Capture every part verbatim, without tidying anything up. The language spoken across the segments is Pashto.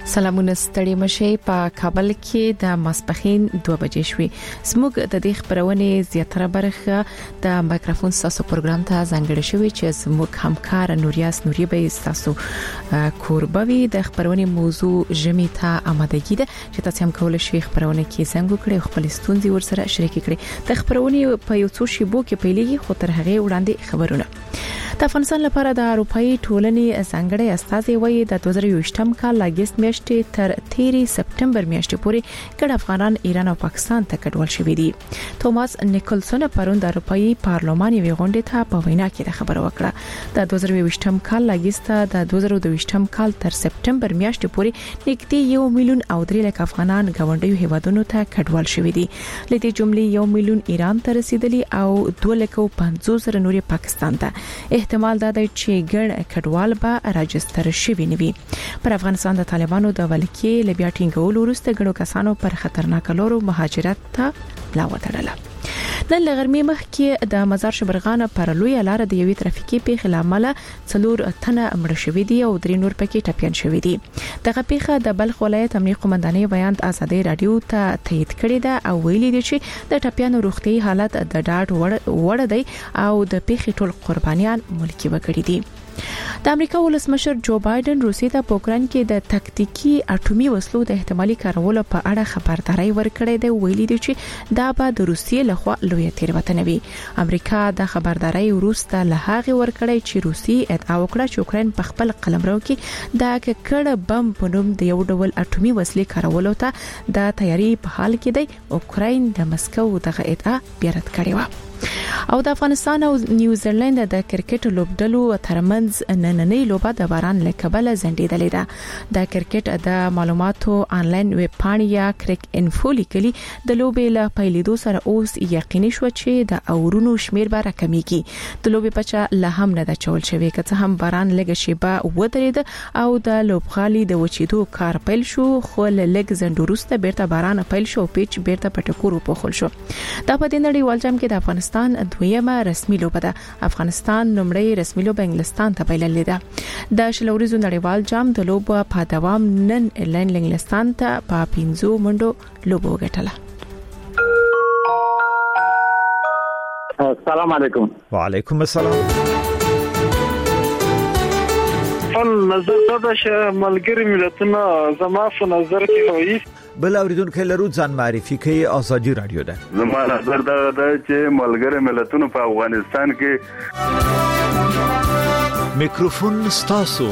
سلامونه ستړي مشه په کابل کې د ماسپخین دوه بجې شوې. زموږ د دې خبرونه زیاتره برخه د مایکروفون ساسو پروګرام ته ځانګړې شوې چې زموږ همکار نوریاس نوري به تاسو کوربوي د خبرونه موضوع جمی ته آمادګي ده چې تاسو هم کولای شئ خبرونه کې څنګه کړئ خپل ستونزې ورسره شریک کړئ. د خبرونه په یو څو شیبو کې پیلېږي خو تر هغه وړاندې خبرونه د افغانستان لپاره د اروپאי ټولنې ځانګړي استازي وایي د دوه زره یوولسم کال لاګست میاشتې تر تیرې سپټمبر میاشتې پورې ګډ افغانان ایران او پاکستان ته کډوال شوي دي. توماس نیکلسون پرون د اروپאי پارلمان یوې غونډې ته په وینا کې خبره وکړه. د دوه زره یوولسم کال لاګست د دوه زره دوه کال تر سپټمبر میاشتې پورې نږدې یو میلیون او درې لک افغانان غونډیو هیوادونو ته کډوال شوي دي. لدې جملې یو میلیون ایران ته رسیدلی او دوه لک پنځوس زره نوري پاکستان ته. احتمال دا دی چې ګڼ کډوال به راجستر شوي نه وي. پر افغانستان د طالبانو د ولکې لبیا ټینګول وروسته ګڼو کسانو پر خطرناک لورو مهاجرت ته لا وتړله. نن لغرمې مخ کې د مزار شبرغان پر لوی لار د یوې ترافیکي پیښې لامل څلور تنه مړ شوي دي او درې نور پکې ټپيان شوي دي. دغه پیښه د بلخ ولایت امنیه قومندانۍ بیان ازادي رادیو ته تایید کړې ده او ویلي دي چې د ټپيانو روغتي حالت د ډاډ وړ دی او د پیښې ټول قربانيان ملکی وګړي دي. د امریکا ولسمشر جو بایدن روسیې ته په اوکران کې د تکتیکی اټومي وسلو د احتمالي کارولو په اړه خبرداري ورکړې ده. ویلي دي چې دا به د روسیې لخوا لوی تیروتنه وي. امریکا د خبرداري وروسته له هغه ورکړې چې روسیې ادعا وکړه چې اوکران په خپل قلمرو کې د ککړ بم په نوم د یو ډول اټومي وسلې کارولو ته د تیاری په حال کې دی. اوکران د مسکو دغه ادعا بیا رد کړې و. او د افغانستان او نیوزیلند د کرکټ لوبډلو ترمنځ نننۍ لوبه د باران له کبله ځنډېدلې ده. د کرکټ د معلوماتو انلاین ویب پاڼې یا کرک انفو لیکلي د لوبې له پیلېدو سره اوس یقیني شو چې د اورونو شمیر به راکمیږي. د لوبې پچا له هم نه د چول شوی که څه هم باران لږ شیبه ودرېد او د لوبغالي د وچېدو کار پیل شو خو لږ زندورسته بیرته باران پیل شو پیچ بیرته پټکورو پوخل شو. دا په دې نړیوال جام کې د افغانستان دویمه رسمي لوبه ده. افغانستان لومړی رسمي لوبه انګلستان ته بایللې ده. د شلوريزو نړیوال جام د لوبو په دوام نن ایرلند انګلستان ته په پینځو منډو لوبه وګټله. السلام علیکم. وعلیکم السلام. فل نظر دا چې ملګری ملتونه زما په نظر کې وایي بل اوریدونکو لرو ځان معرفي کوي. ازادي رادیو ده. زما نظر دا ده چې ملګری ملتونه په افغانستان کې میکروفون ستاسو.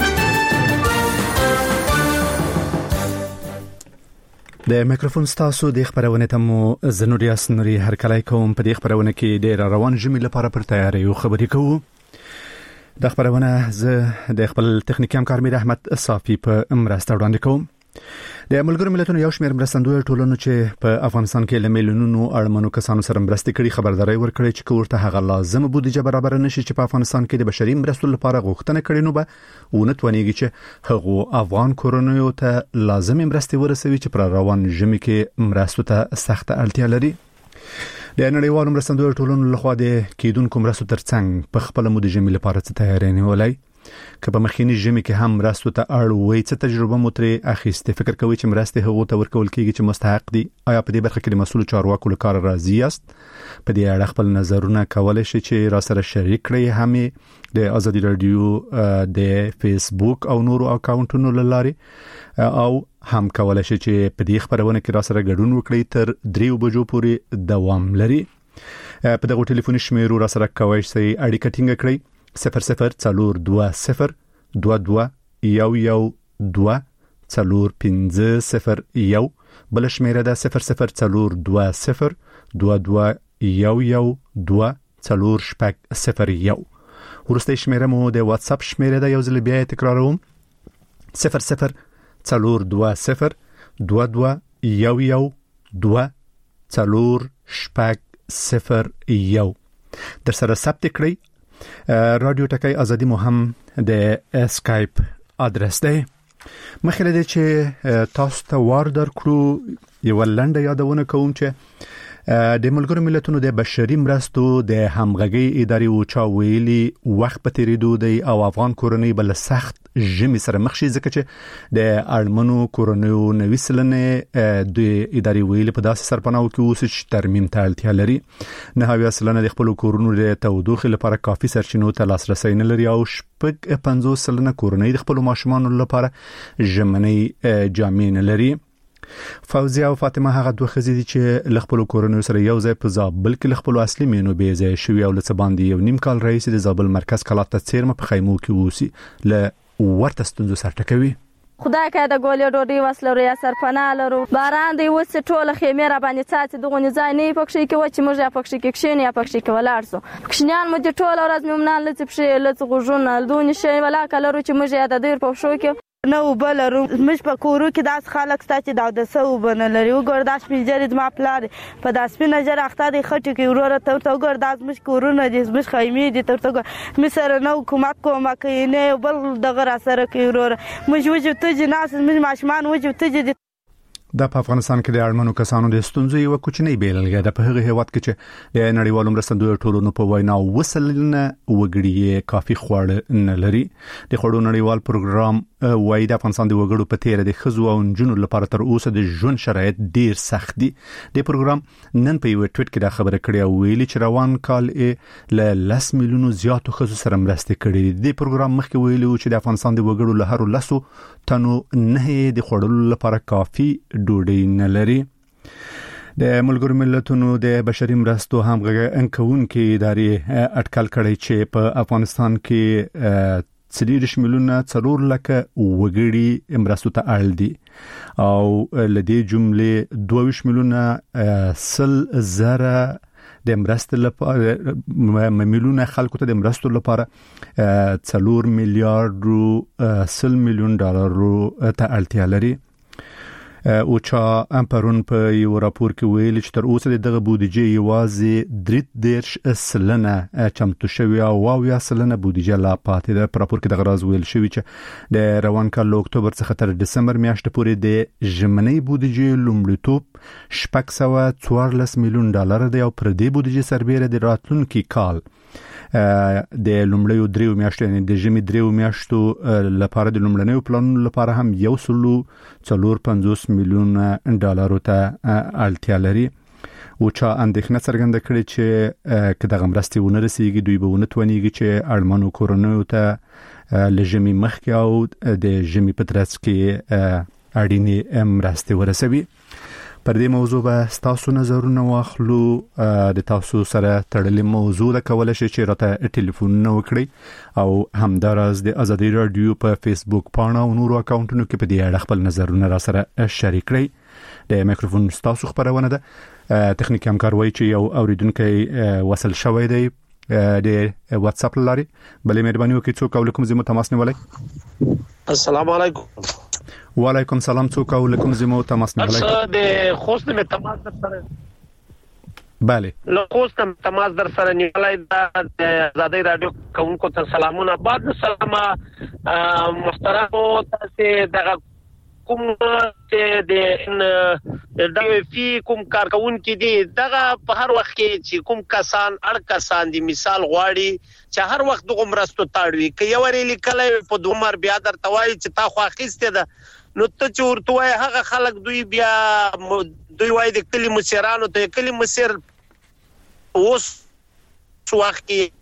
د میکروفون ستاسو د خبرونه ته مو زنوریاس نوري هر کله کوم. په دې خبرونه کې ډیر روان جمی لپاره پر تیاری او خبرې کوو. د خبرونه زه د خپل تخنیکی همکار میر احمد صافی په مرسته وړاندې کوم. د ملګرو ملتونو یو شمېر مرستندوی ټولنو چې په افغانستان کې له میلیونونو اړمنو کسانو سره مرستې کړي خبرداري ورکړي چې کوړه هغه لازمه بودیجه برابر نشي چې په افغانستان کې د بشري مرستو لپاره غوښتنه کړي نو به ونتونیږي چې هغه افغان کورونو ته لازمه مرستې ورسوي چې پر روان ژمي کې مرستو ته سخت اړتیا لري. د نړیوالو مرستندوی ټولنو لخوا د کېدونکو مرستو ترڅنګ په خپل مو د ژمي لپاره څه تیاری نیولای که په مخینی ژمي کې هم مرستو ته اړ وای څه تجربه مو ترې اخیسته. فکر کوي چې مرستې هغه ته ورکول کیږي چې مستحق دي. آیا په دې برخه کې د مسؤل چارواکو لپاره راضي یاست؟ په دې اړه خپل نظرونه کولای شئ چې را سره شریک کړئ. هم د ازادي رادیو د فیسبوک او نورو اکاونټونو لاره او هم کولای شئ چې په دې خبرونه کې را سره ګډون وکړئ. تر درې بجو پورې دوام لري. په دغه ټلیفوني شمیرو را سره کوئ چې اړیکه ټینګ کړئ. صفر صفر څلور دوه صفر دوه دوه یو یو دوه څلور پنځه صفر یو. بل شمیره ده صفر صفر څلور دوه صفر دوه دوه یو یو دوه څلور شپږ صفر یو. ورسته شمیره مو د واتس اپ شمیره ده. یو ځل بیا تکراروم. صفر صفر څلور دوه صفر دوه دوه یو یو دوه څلور شپږ صفر یو. در سره ثبت کړئ. رادیو ټکای ازادي مو هم د اسکایپ ادرس دی. مخکې له چې تاسو ته وار درکړو یو لنډه یادونه کوم چې د ملګرو ملتونو د بشري مرستو د همغږي ادارې او چا ویلي وخت په تیریدو دی او افغان کورنۍ بل سخت ژمي سره مخ شي ځکه چې د اړمنو کورنیو نوي سلنه د ادارې ویلي په داسې سرپناو کې اوس چې ترمیم ته اړتیا لري نه هویا سلنه د خپل کورونو د تودوخې لپاره کافي سرچینو ته لاسرسي نه لري او شپږ پنځوس سلنه کورنۍ د خپل ماشومان لپاره ژمنۍ جامې نه لري. فوزیه او فاطمه هغه دوه خزې دي چې لخپل کورونو سره یو ځای په زابل کې لخپل اصلي مینو به ځای شوی او لڅ باندې یو نیم کال رئیس د زابل مرکز کلات څیرمه په خیمو کې وسی ل ورته ستونزو سره ټکوي. خدای که د ګولې ډوډۍ وسلو یا سرپناه لرو باران دی وس ټوله خیمه را باندې څاڅي دغه نه ځای نه پکښې کې و چې موږ یا پکښې کې کښین یا پکښې کې ولاړ سو کښنیان مو د ټوله ورځ ممنان لڅ په لڅ غوژونه دونی شي ولا کلرو چې موږ یا د ډیر په شو کې نو بلرو مش په کورو کې داس خلک ستاسو دا د سو بنلري وګور داس پیجرې ما پلار په داس په نظر اخته د خټو کې وروره ته ته وګور داس مش کورونه دې مش خیمه دې ته ته مې سره نو کومک کومه کې نه بل دغه را سره کې وروره مش وجو ته جناس مش ماشمان وجو ته د افغانستان کې د اړمنو کسانو د ستونزې یو کوچنی بیلګه ده په هغه هیواد کې چې د نړیوالو مرستندویو ټولنو په وینا وسلنه وګړي کافي خواړه نه لري. د خوړو نړیوال پروګرام وايي د افغانستان د وګړو په تیر د خزو او جنونو لپاره تر اوسه د ژوند شرایط ډیر سخت دي. د پروګرام نن په یو ټویټ کې دا خبره کړې او ویلي چې روان کال له لس میلیونو زیاتو خزو سره مرسته کړې. د پروګرام مخکې ویلي چې د افغانستان د وګړو له هر لسو تنو نه د خوړلو لپاره کافي ډوډۍ نه لري. د ملګرو ملتونو د بشري مرستو همغږي انکونکو ادارې اټکل کړی چې په افغانستان کې څلور میلیونه څلور لکه وګړي مرستو ته اړ دي او لدې جملې دوه میلیونه سل زره د مرستو لپاره میلیونه خلکو ته د مرستو لپاره څلور میلیارډ سل میلیون ډالر ته اړتیا لري. او چا امپرون په یو راپور کې ویل چې تر اوسه دغه بودیجه یوازې درې دیرش سلنه چمتو شوی او واویا سلنه بودیجه لا پاتې ده. په راپور کې دغه راز ویل شوی چې د روان کال له اکتوبر څخه تر دسمبر میاشتې پورې د ژمنۍ بودیجه لومړیتوب شپږ سوه څوارلس میلیون ډالر دی او پر دې بودیجه سربېره د راتلونکي کال د لومړیو دریو میاشتو یعنی د ژمي دریو میاشتو لپاره د لومړنیو پلانونو لپاره هم یو سلو څلور پنځوس میلیون ډالر ته اړتیا لري. او چا اندېښنه څرګنده کړې چې که دغه مرستې ونه رسیږي دوی به ونه توانیږي چې اړمنو کورنیو ته له ژمي مخکې او د ژمي په ترڅ کې اړینې مرستې ورسوي. پر دې موضوع به تاسو نظرونه واخلو. د تاسو سره تړلې موضوع ده کولای شئ چې راته ټلیفون وکړئ او همدارس د ازادي رادیو په فیسبوک پاڼه او نورو اکاونټونو کې په دې اړه خپل نظرونه را سره شریک کړئ. د میکروفون تاسو خبرونه ده. تخنیکی همکار وایي چې یو اوریدونکو وصل شوی دی د واتس اپ لاري. بلې مهرباني وکړئ څوک او کوم زمو تماس نیولای. السلام علیکم. وعلیکم سلام څوک او کوم زمو تماس نیولای. اصل د خوست می تماس در سره بله له خوست تماس در سره نیولای د آزادی رادیو کوونکو ته سلامونه. بعد سلام محترم تاسو دغه کوم چې د د فی کوم کارکونکو دي دغه په هر وخت کې چې کوم کسان اړ کسان دي مثال غواړي چې هر وخت دغه مرستو تاړوي کې یو ری لیکلای په دومر بیا در توای چې تا خو اخیسته ده نو ته چې ورته وای هغه خلک دوی بیا دوی وای د کلی مسیرانو ته کلی مسیر اوس وخت کې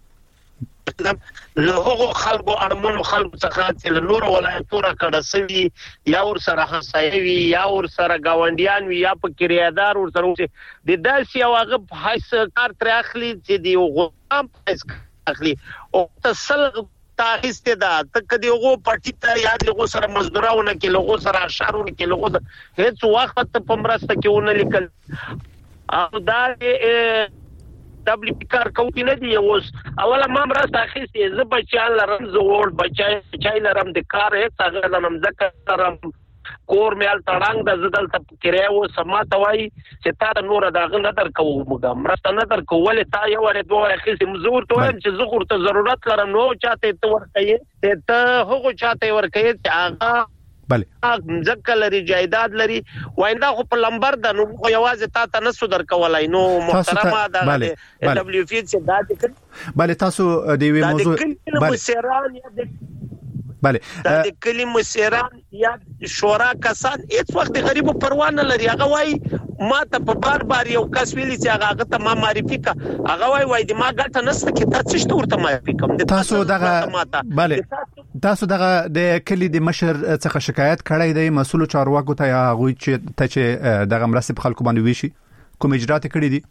له هغو خلکو اړمنو خلکو څخه چې له نورو ولایتونو کډه سوي یا ور سره همسایوي یا ور سره گاونډیان وي یا په کریادار ور سره د داسې یو هغه حیث کار تر اخلي چې دی غوام حیث اخلي او تسل تاخسته ده ته کدی هغه پټی ته یاد لغو سره مزدورونه کې لغو سره اشارونه کې لغو هیڅ وخت په مرسته کې ونه لیکل او دا دبل کار کوي نه دی اوس اوله ما مرسته اخیستې زه بچان لرم زه ور بچای بچای لرم د کار هیڅ هغه لرم ځکه لرم کور مېل تړنګ د زدل ته کړی و سما توای چې تا نور دغه نه در کوو موږ مرسته نه در کول تا یو ور دوه اخیستې مزور ته چې زه ورته ضرورت لرم نو چاته ته ورکې ته هغه چاته ورکې چې هغه بله ځکه لري جایداد لري ویندا خو په لمبر د نو خو یوازې تا ته نسو درکولای نو محترمه د دبليو اف چې دا د بله تاسو د وی موضوع بله بله د کلمو سیران یا شورا کسان هیڅ وخت غریب پروا نه لري هغه وای ما ته په بار بار یو کس ویلي چې هغه ته ما معرفي کا هغه وای وای د ما ګټه نسته کې تاسو څه ورته معرفي کوم تاسو دغه بله تاسو دغه د کلی د مشر څخه شکایت کړی دی مسؤل چارواکو ته یا غوي چې ته چې دغه مرسته په خلکو باندې ویشي کوم اجرات کړی دي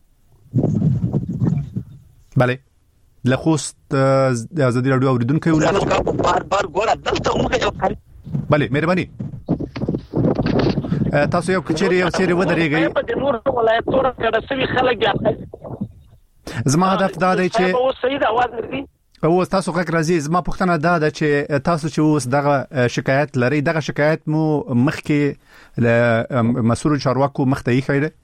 بله لخوست د ازادي رادیو اوریدونکو یو بار بار ګور دلته موږ بله مهرباني تاسو یو کچېری یو سری ودرېږئ په نور ولایتونو کې د سوي خلک زما هدف دا دی چې اوس صحیح د आवाज لري او تاسو غږ راځي زما پوښتنه دا ده چې تاسو چې اوس دغه شکایت لري دغه شکایت مو مخکې له مسؤل چارواکو مخته یې خیره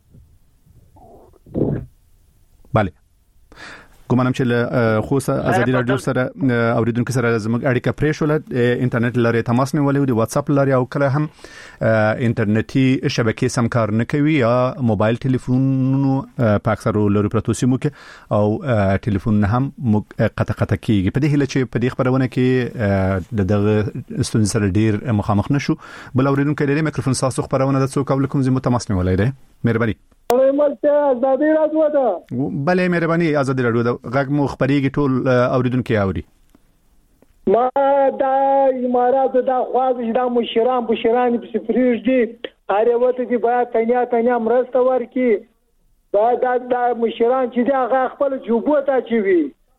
bale کومنم چې خو ازادي رادیو سره اوریدونکو سره زموږ اړیکه پرې شول انټرنیټ لري تماس نیولې دی واتس اپ لري او کله هم انټرنیټي شبکې سم کار نه کوي یا موبایل ټلیفونونو په اکثرو لري پروتو سیمو کې او ټلیفون هم قطع قطع کیږي په دې هله چې په دې خبرونه کې د دغه ستونزې سره ډیر مخامخ نشو بل اوریدونکو لري میکروفون ساسو خبرونه د څوک کوم زموږ تماس نیولې دی مهرباني ازادي رادیو ده بله مهرباني ازادي رادیو ده غږ مو خبريږي ټول اوریدونکو اوري ما دا امارات دا خواږه دا مشران بشران په سفریج دي هر وته دي باید تنیا تنیا مرسته ورکي دا دا دا مشران چې دا غ خپل جوبو ته چوي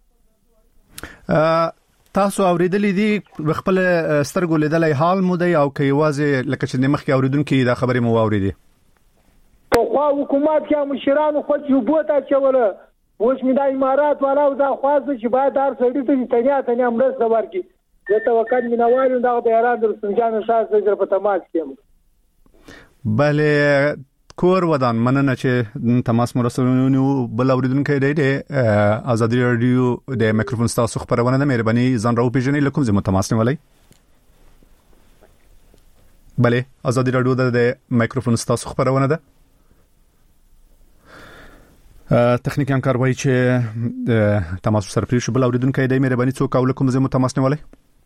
تاسو اوریدلې دي خپل سترګو لیدلې حال مو دی او کې واځي لکه چې مخکې اوریدونکو دا خبره مو اوریدي خو حکومت کې مشران خو جوبو ته چوله اوس می د امارات والا دا خوازه چې باید دار سړی ته تنیا تنیا مرسته ورکړي زه توکل مینوالو دا د ایران د سنجان شاه سره په تماس کې بله کور ودان مننه چې تماس مرسلونو بل اوریدونکو دی د ازادي رادیو د میکروفون تاسو خبرونه د مهرباني ځان راو پیژنې لکه زموږ تماس نیولای بله ازادي رادیو د میکروفون تاسو خبرونه ده تخنیکی کاروایی چې تماس سره پریښو بل اوریدونکو د مهرباني څوک او کوم زمو تماس نیولای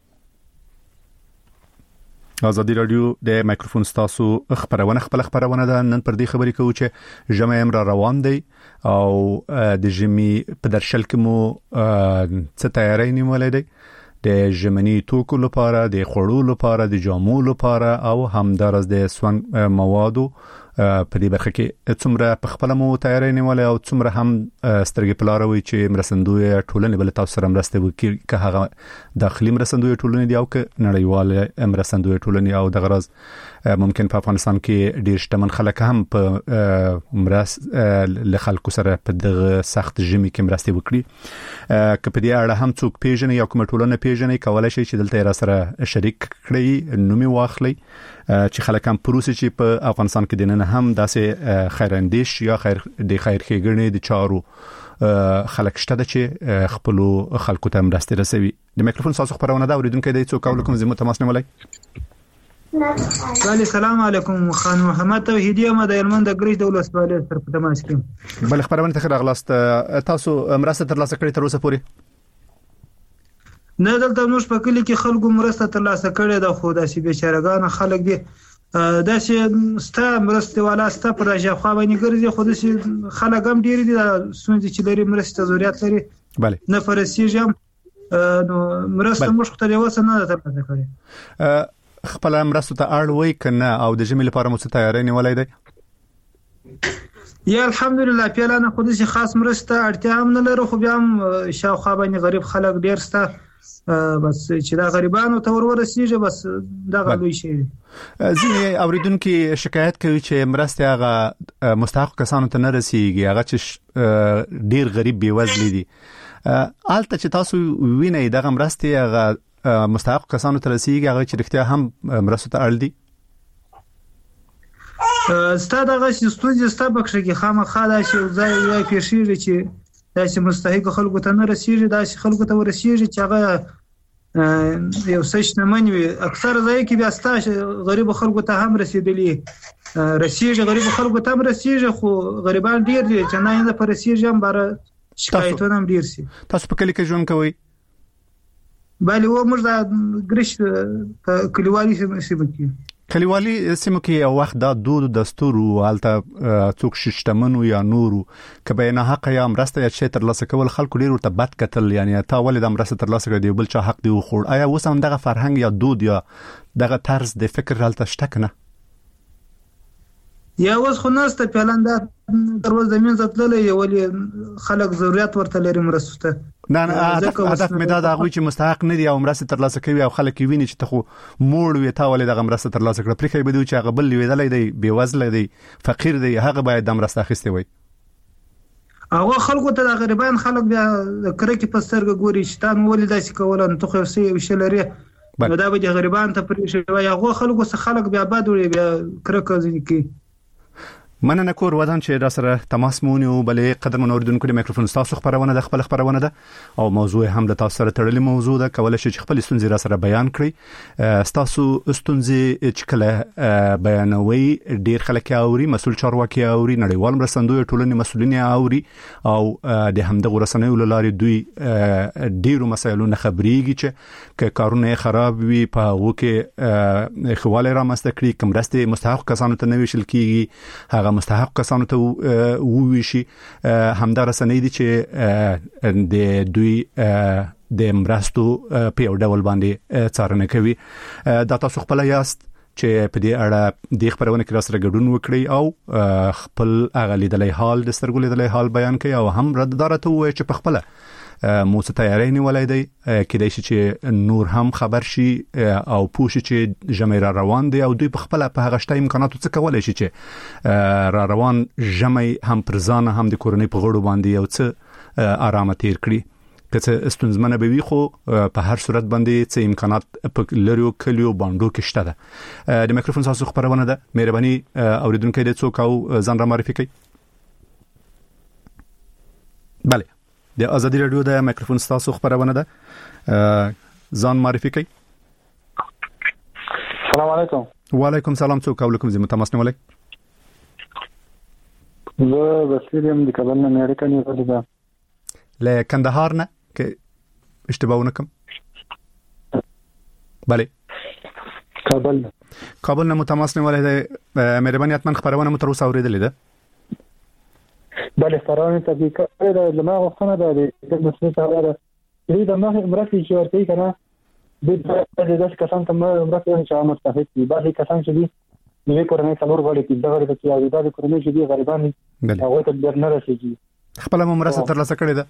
ازادي رادیو د میکروفون تاسو خبرونه خپل خبرونه ده نن پر دې خبرې کوو چې جمع امر روان دی او د جمی په درشل کې مو څه تیاری نیولای دی د ژمنی توکو لپاره د خوړو لپاره د جامو لپاره او همدارس د سون موادو په دې برخه کې څومره په خپل مو تیاری نیولای او څومره هم سترګې پلاروي چې مرسندوی ټولنې بل تاسو سره مرسته وکړي که هغه داخلي مرسندوی ټولنې دی او که نړیوال مرسندوی ټولنې او د غرض ممکن په افغانستان کې ډیر شتمن خلک هم په مرس له خلکو سره په دغه سخت ژمي کې مرسته وکړي که په دې اړه هم څوک پیژنې یا کوم ټولنه پیژنې کولای شي چې دلته را سره شریک کړي نومي واخلي چې خلک هم پروسه چې په افغانستان کې دنه هم داسې خیراندیش یا خیر د خیر ښېګڼې د چارو خلک شته چې خپل خلکو ته مرسته رسوي د میکروفون تاسو خبرونه دا اوریدونکو د څوک او کوم زمو تماس نیولای وعليكم السلام علیکم خان محمد توحیدی ما د یلمن د ګریج دولت سوالې سره په تماس کې بل خبرونه ته راغلاست تاسو مرسته ترلاسه کړې تر اوسه پورې نه دلته موږ په کلی کې خلکو مرسته ترلاسه کړې ده خو داسې بیچارهګان خلک دي داسې ستا مرسته والا ستا پر ځخوا باندې ګرځي خو داسې خلک هم ډیر دي سونځي چې لري مرسته ضرورت لري bale نه فرسیږي نو مرسته موږ ته یو څه نه ترلاسه کړې خپل مرسته ته اړ وای کنه او د جمی لپاره مو څه تیاری نیولای دی یا الحمدلله پیلانه خو داسې خاص مرسته اړتیا هم نه لري خو بیا هم شاوخوا باندې غریب خلک ډیر ستا بس چې دا غریبانو ته ورورسیږي بس دا غلوي شي ځینې اوریدونکو شکایت کوي چې مرسته هغه مستحق کسانو ته نه رسیږي هغه چې ډیر غریب بیوزل دي آلته چې تاسو وینئ دغه مرسته هغه مستحق کسانو ته رسیږي هغه چې رښتیا هم مرسته ته اړ دي ستاسو دغه ستونزې ستاسو بخښه کې خامخا دا چې ځای یې پیښیږي چې داسې مستحق خلکو ته نه رسیږي داسې خلکو ته ورسیږي چې هغه یو څه نه منوي اکثر ځای کې بیا ستاسو غریب خلکو ته هم رسیدلی رسیږي غریب خلکو ته هم رسیږي خو غریبان ډیر دي چې نه یې پر رسیږي هم بار شکایتونه هم ډیر سي. تاسو په کلی کې ژوند کوئ؟ بله و موږ د ګرش په کلیوالي سیمه کې کلیوالي سیمه کې یو وخت دا دود دستور او الته څوک ششتمنو یا نورو کبه نه حق یا مرسته یا شی تر لاسه کول خلکو ډیر ورته بد کتل یعنی تا ولې د مرسته تر لاسه کړی بل چا حق دی خو آیا اوس هم دغه فرهنګ یا دود یا دغه طرز د فکر حالت شته کنه؟ یا اوس خو نهسته پلان دا دروازه زمين زتللې ولې خلک ضرورت ورته لري مرسته نه نه هدف مې دا د هغوی چې مستحق نه دي او مرسته تر لاسه کوي او خلک ویني چې ته خو موړ وي تا ولې د مرسته تر لاسه کړ پرې کوي بده چې هغه بل لیدلې دی بیوزله دی فقیر دی هغه باید د مرسته اخیسته وي. هغه خلکو ته د غریبان خلک بیا کرکې په سترګه ګوري چې تا ولې داسې کول نو خو سي وشل لري نو دا به غریبان ته پرې شوی هغه خلکو څخه خلک بیا بد وي بیا کرکه ځنی کی. مننه کور ودان چې را سره تماس مونږ او بلې قدم اوریدونکو د میکروفون تاسو خبرونه د خپل خبرونه ده او موضوع هم د تاسو سره تړلې موضوع ده کولای شي چې خپل ستونزې را سره بیان کړئ. تاسو ستونزې چې کله بیانوي ډیر خلک اوري مسول چارواکي اوري نړیوال مرستندوی ټولنې مسولین اوري او د همدغه رسنیو لارې دوی ډیرو مسایلونو خبريږي چې کارونه خراب وي په وکه خواله را مستکړي کوم راسته مستحق کسانو ته نوي شل کیږي مستحق کسانو ته وویشي همدا رسنۍ دي چې د دوی د مرستو په یو ډول باندې څارنه کوي. دا تاسو خپل یاست چې په دې اړه د خبرونه کې سره ګډون وکړي او خپل اغلی د حال د سترګو لیدلې حال بیان کوي او هم رددارته وي چې په خپل مو څه تیاری نیولای دی کېدای شي چې نور هم خبر شي او پوښي چې جمع را روان دي او دوی په خپل په هغه شته امکاناتو څه کولای شي چې را روان جمع هم پر ځان هم د کورنۍ په غړو باندې یو څه آرامه تیر کړي که ستونزمنه به وي خو په هر صورت باندې څه امکانات په لریو کلیو باندې کې شته ده. د میکروفون تاسو خبرونه ده مهرباني اوریدونکو د څوک او ځان را معرفي کړئ. بله د ازادي رادیو د میکروفون تاسو خبرونه ده ځان معرفي کړئ. السلام علیکم. وعلیکم السلام څوک او کوم ځای تماس نیولای؟ زه بسیریم د کابل نه امریکا نه راځم. له کندهار نه کې اشتباه ونکم؟ بله کابل کابل نه متماس نیولای ده مهرباني حتما خبرونه مو تر اوسه اوریدلې ده؟ بله خبرونه ته کې دا لمه غوښتنه ده د مسلمان سره دې د ما مرکه چې ورته کنه د دې کسان ته مرکه چې عامه مستفید دي بعضی کسان چې دي نو کورنۍ څلور غړي دي دا غړي چې دا د کورنۍ چې دي غریبان هغه ته ډیر نه رسیږي. خپل مرسته تر لاسه کړې ده؟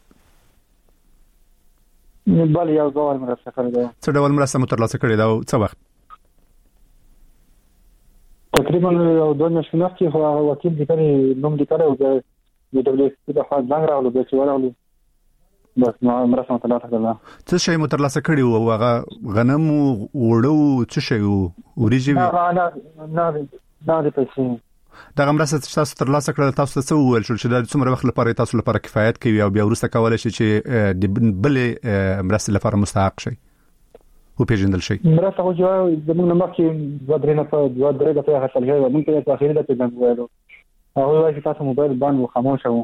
بله یو ډول مرسته کړې ده. څه ډول مرسته تر لاسه کړې ده او څه وخت؟ تقریبا یو دوه میاشتې مخکې خو هغه وکیل د کړي نوم لیکلی او د دبلیو سي د خوا زنګ راغلو بیا چې ورغلو بس نو مرسته مو ترلاسه کړله. څه شی مو ترلاسه کړي وو هغه غنم وړو څه شی وو وریجې وې؟ نه نه نه د پیسې دغه مرسته چې تاسو ترلاسه کړل تاسو ته څه وویل شو چې دا څومره وخت لپاره تاسو لپاره کفایت کوي او بیا وروسته کولای شي چې د بلې مرستې لپاره مستحق شي او پیژندل شي؟ مرسته خو چې زموږ نه مخکې دوه درې نه په دوه درې دفعې اخیستل شوې وه مونږ ته یې په اخري دفعې زنګ وویلو هغوی وایي چې تاسو موبایل بند و خاموشه و.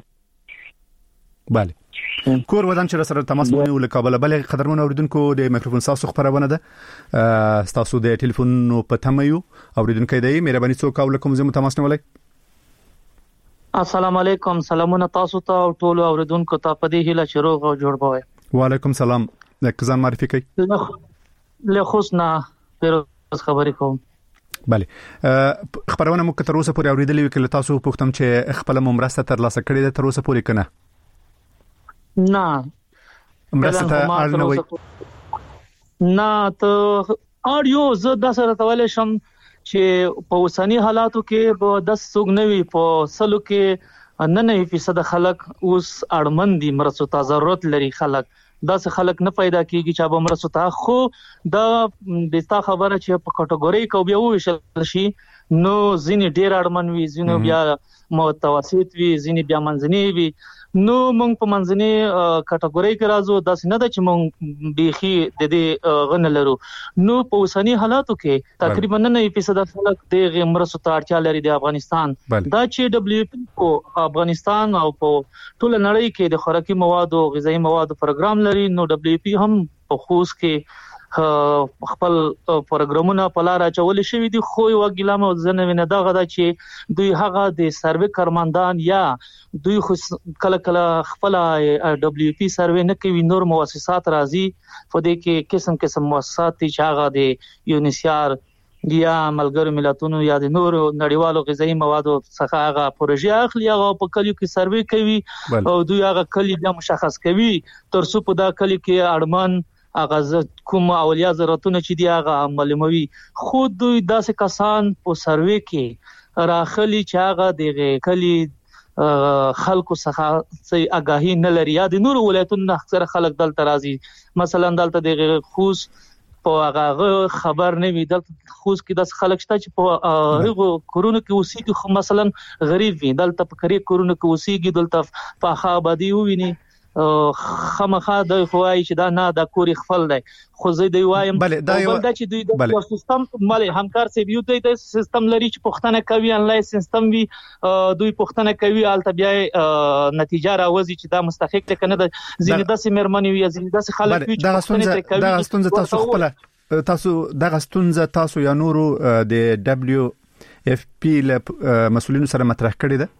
بله کور ودان چې سره تماس ونیو له کابل. بلې قدرمن اوریدونکو د میکروفون تاسو خبرونه ده تاسو د ټلیفون په تمه یو اوریدونکو دی مهرباني څوک او کوم ځای تماس نیولای؟ السلام علیکم. سلامونه تاسو ته او ټول اوریدونکو ته په دې هیله چې روغ او جوړ بوي. وعلیکم السلام. ځان معرفي کړئ. له خوشنا پیروز خبرې کوم. بله خبرونه مو تر اوسه پورې اوریدلې وکړه تاسو پوښتم چې خپل مرسته تر لاسه کړې ده تر اوسه پورې کنه؟ نه مرسته ته اړ نه وي؟ نه ته اړ یو زه د سره تولې شم چې په اوسنی حالاتو کې به د سوګ نوي په سلو کې نه نه فیصد خلک اوس اړمن دي مرستو ته ضرورت لري خلک داسې خلک نه پیدا کیږي چې به مرستو ته خو د دستا خبره چې په کټګوري کو بیا وشل شي نو ځینې ډیر اړمن وي ځینې بیا متوسط وي ځینې بیا منځني وي نو موږ په منځني کټګوري کې راځو دا نه ده چې موږ بيخي د دې غن لرو. نو په اوسنی حالاتو کې تقریبا نهه فیصد خلک د مرستو ته اړتیا لري د افغانستان. دا چې دبليو پی په افغانستان او په ټول نړۍ کې د خوراکي موادو غذایی موادو پروګرام لري. نو دبليو پی هم په خوست کې خپل پروګرامونه په لار اچول شوی دي. خو یو ګلامه ځنه وینه دا غدا چې دوی هغه د سروې کارمندان یا دوی خو کله کله خپل دبليو پی سروې نه کوي، نور مؤسسات راځي په دې کې قسم قسم مؤسسات چې هغه د یونیسیار یا ملګرو ملتونو یا د نور نړیوالو غذایی موادو څخه هغه پروژه اخلي، هغه په کلیو کې سروې کوي او دوی هغه کلی بیا مشخص کوي ترڅو په دا کلی کې اړمن هغه کوم اولیا ضرورتونه چې دی هغه معلوموي. خود دوی داسې کسان په سروې کې راخلي چې هغه د کلی خلکو څخه څه آگاهی نه لري یا د نور ولایتونو اکثر خلک دلته راځي. مثلا دلته د خوست په هغه خبر نه وي، دلته خوست کې د خلک شته چې په هغه کورونو کې اوسېږي، خو مثلا غریب وي، دلته په کری کورونو کې اوسېږي، دلته په خابادي وویني خامخا د خوای چې دا نه د کوري خپل دی. خو زه دی وایم بل دا چې دوی د سیستم مال همکار سی بیو د سیستم لري چې پښتنه کوي انلاین سیستم وی دوی پښتنه کوي الته بیا نتیجه راوځي چې دا مستحق ده کنه د زینې د سیمرمنی وی زینې د خلک وی چې پښتنه کوي. دا ستونزه تاسو خپل تاسو دغه ستونزه تاسو یا نورو د دبليو اف پی له مسولینو سره مطرح کړی ده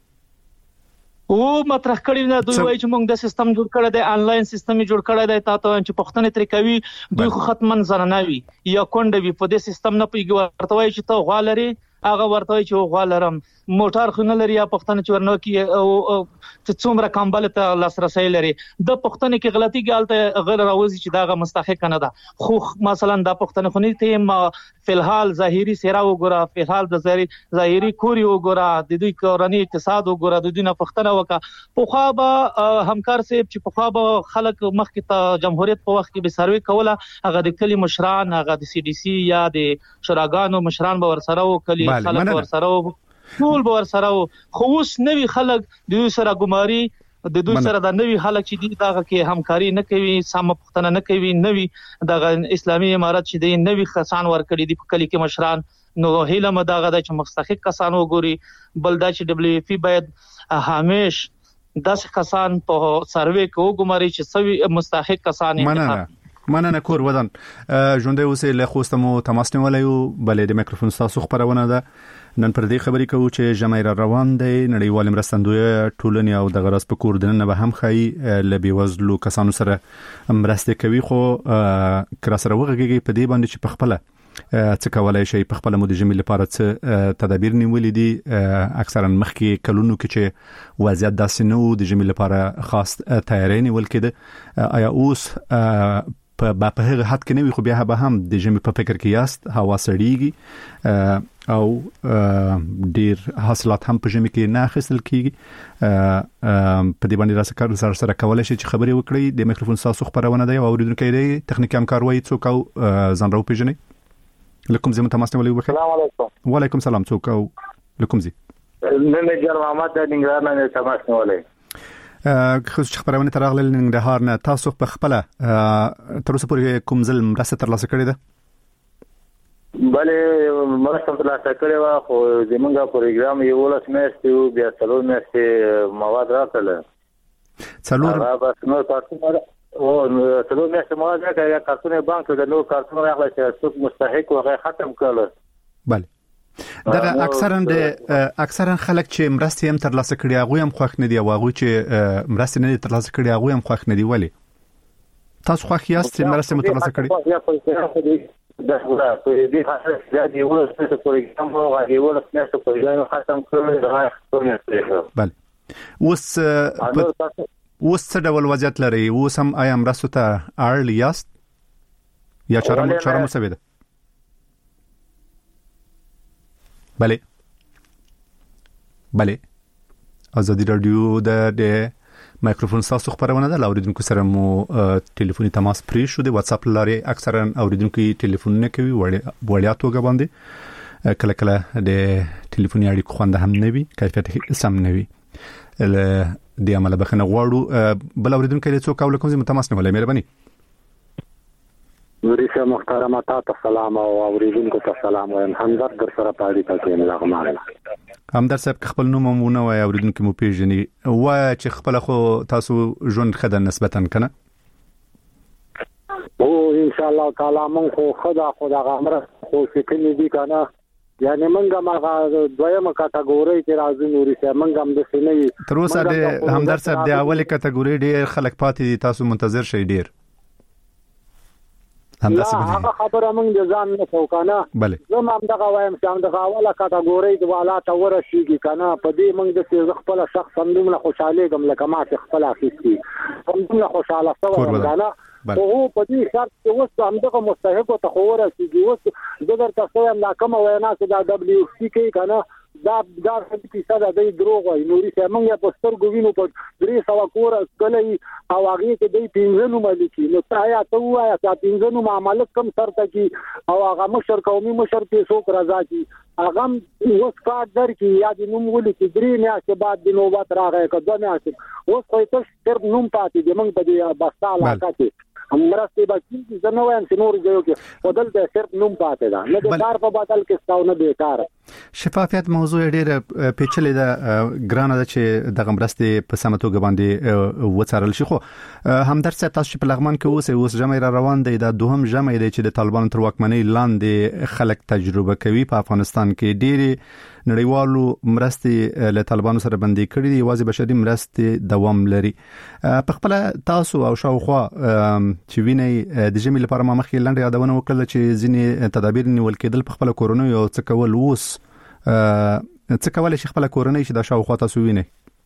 او مطرح کړی نه. دوی وایي چې موږ د سیستم جوړ کړی دی، انلاین سیستم جوړ کړی دی، تاسو چې پښتنه تر کوي دوی خو ختمن زنانوي یا کونډه وي په دې سیستم نه پیږي ورته وایي چې ته غوالري هغه ورته وایي چې غوالرم موټر خو نه لري یا پښتنه چې ورنو کې او چې څومره کمبل ته لاسرسي لري. د پښتنه کې غلطي ګالته غیر راوځي چې داغه مستحق نه ده. خو مثلا د پښتنه خو نه ته فلحال ظاهري سیرا وګوره، فلحال د ظاهري کوري وګوره، د دوی کورنۍ اقتصاد وګوره، د دوی نه پښتنه وکا په خوا به همکار سیب چې په خوا به خلک مخکې ته جمهوریت په وخت کې به سروي کوله، هغه د کلی مشران، هغه د سی ډي سي یا د شوراګانو مشران به ورسره وکړي، خلک ورسره ټول به ورسره. خو اوس نوی خلک د دوی سره ګماري، د دوی سره د نوی خلک چې دي دغه کې همکاري نه کوي، سم پښتنه نه کوي، نوی دغه اسلامي امارات چې دی نوی خسان ورکړي دي په کلی کې مشران. نو هیله مداغه د چې مستحق کسان وګوري، بل دا چې دبليو پی باید همیش داس کسان په سروې کې وګماري چې سوي مستحق کسان انتخاب. مننه کور ودان ژوندې اوسې له خوستمو تماس نیولای او بلې د میکروفون تاسو خبرونه ده. نن پر دې خبرې کوو چې جمعیر روان دی نړیوال مرستندوی ټولنې او د غرض په کوردنه به هم خای لبي وزلو کسانو سره مرسته کوي. خو کر سره وغږیږي په دې باندې چې په خپل څه کولای شي په خپل مو د جمعې لپاره څه تدابیر نیولې دي. اکثرا مخکې کلونو کې چې وضعیت داسې نه و د جمعې لپاره خاص تیاری نیول کېده، آیا اوس په په هغه حد کې نه وي خو بیا به هم د جمعې په فکر کې یاست هوا سړیږي او ډیر حاصلات هم په جمعې کې نه اخیستل کیږي. په دې باندې راځه کار سره سره کولای شي چې خبرې وکړي. د میکروفون تاسو خبرونه دی او اوریدونکو دی تخنیکی همکار وایي څوک او ځان راو پیژنې لکم زمو تماس نیولې وکړه. السلام علیکم. وعلیکم السلام. څوک او لکم زی نن جان محمد د ننګرهار نه تماس نیولې. خو چې خبرونه ترغله ننګرهار نه تاسو په خپل تر اوسه پورې کوم ځل مرسته ترلاسه کړې ده؟ بلې مرسته ترلاسه کړې و خو زمونږ پروګرام یو ولس میاشتې بیا څلور میاشتې مواد راکړل. څلور بس نو کارتونه او څلور میاشتې مواد راکړل، یا کارتونه بانک د نو کارتونه راغله چې څوک مستحق وغه ختم کړل. بله دغه اکثرا د اکثرا خلک چې مرستې هم ترلاسه کړي هغه هم خوښ نه دي او هغه چې مرستې نه ترلاسه کړي هغه هم خوښ نه دي. ولې تاسو خوښ یاست چې مرستې مترلاسه کړي؟ دا غواړم په دې خاطر چې دی ول څه پروګرام او غوړي ول څه پروګرام ختم کړل دا څنګه. بله اوس اوس څه ډول وضعیت لري؟ اوس هم آیا مرستو ته اړ یاست یا چاره چاره مسوي ده؟ بله بله ازادي رادیو د مایکروفون تاسو خبرونه ده. اوریدونکو سره مو ټلیفوني تماس پرې شو د واتس اپ لارې اکثرا اوریدونکو ټلیفون نه کوي وړیا توګه باندې کله کله د ټلیفوني اړیکو خوند هم نه وي، کیفیت سم نه وي. د عمل بخنه غواړو بل اوریدونکو له څو کول کوم زموږ تماس نه ولې مهرباني وريسه محترمه تاسو سلام او اوریدونکو ته سلام وایم همدرد در سره پاړی تاسو نه لغمانه همدرد صاحب خپل نوم مونږ وای اوریدونکو مو پیژني و چې خپل خو تاسو ژوند خدای نسبتا کنه او ان شاء الله تعالی مونږ خو خدا خدا غمره خو سکنی دي کنه یعنی مونږه ما دویمه کټګوري کې راځو وريسه مونږ هم د سینې تر اوسه د همدرد صاحب د اوله کټګوري ډیر خلک پاتې دي تاسو منتظر شئ ډیر لا هغه خبره موږ د ځان نه کو کنه زه هم دغه وایم چې هم دغه اوله کټګوري د والا ته ورشيږي کنه په دې موږ د څه خپل شخص هم دومره خوشاله کوم لکه ما چې خپل اخیستي هم دومره خوشاله سوم کنه او په دې شرط چې اوس هم دغه مستحق ته خو ورسیږي اوس د درته څه نه کوم وینا چې دا دبليو سي کې کنه دا دا چې څه د دروغ وي نوري چې موږ په سترګو وینو په درې سو کور کلی او هغه کې د پینځنو ملکی نو تایا ته وایا چې پینځنو معاملات کم سره کی او هغه مشر قومي مشر کې څوک راځي کی هغه اوس کار در کی یا د نوم ولي چې درې میاشتې بعد د نوبت راغی کده میاشتې اوس خو ته صرف نوم پاتې د موږ په دې بساله کې همرسته باندې زه نو وایم چې نور ځایو کې بدل د صرف نوم پاتې ده نه د کار په بدل کې ستاو نه بیکار شفافیت موضوع ډیره پیچلې ده ګرانه ده چې د غمرستې په سمتوګ باندې وڅارل شي خو همدرد صاحب تاسو په لغمان کې اوس اوس جمع را روان دی د دوهم جمع دی چې د طالبانو تر واکمنۍ لاندې خلک تجربه کوي په افغانستان کې ډیره نړیوالو مرستې له طالبانو سره بندي کړې دي واځي بشري مرستې دوام لري په خپل تاسو او شاوخوا چې ویني د جمع لپاره ما مخکې لاندې یادونه وکړه چې ځینې تدابیر نیول کېدل په خپل کورونو یو څه کول اوس څه کولای شي خپل کورنۍ چې د شاوخوا تاسو ویني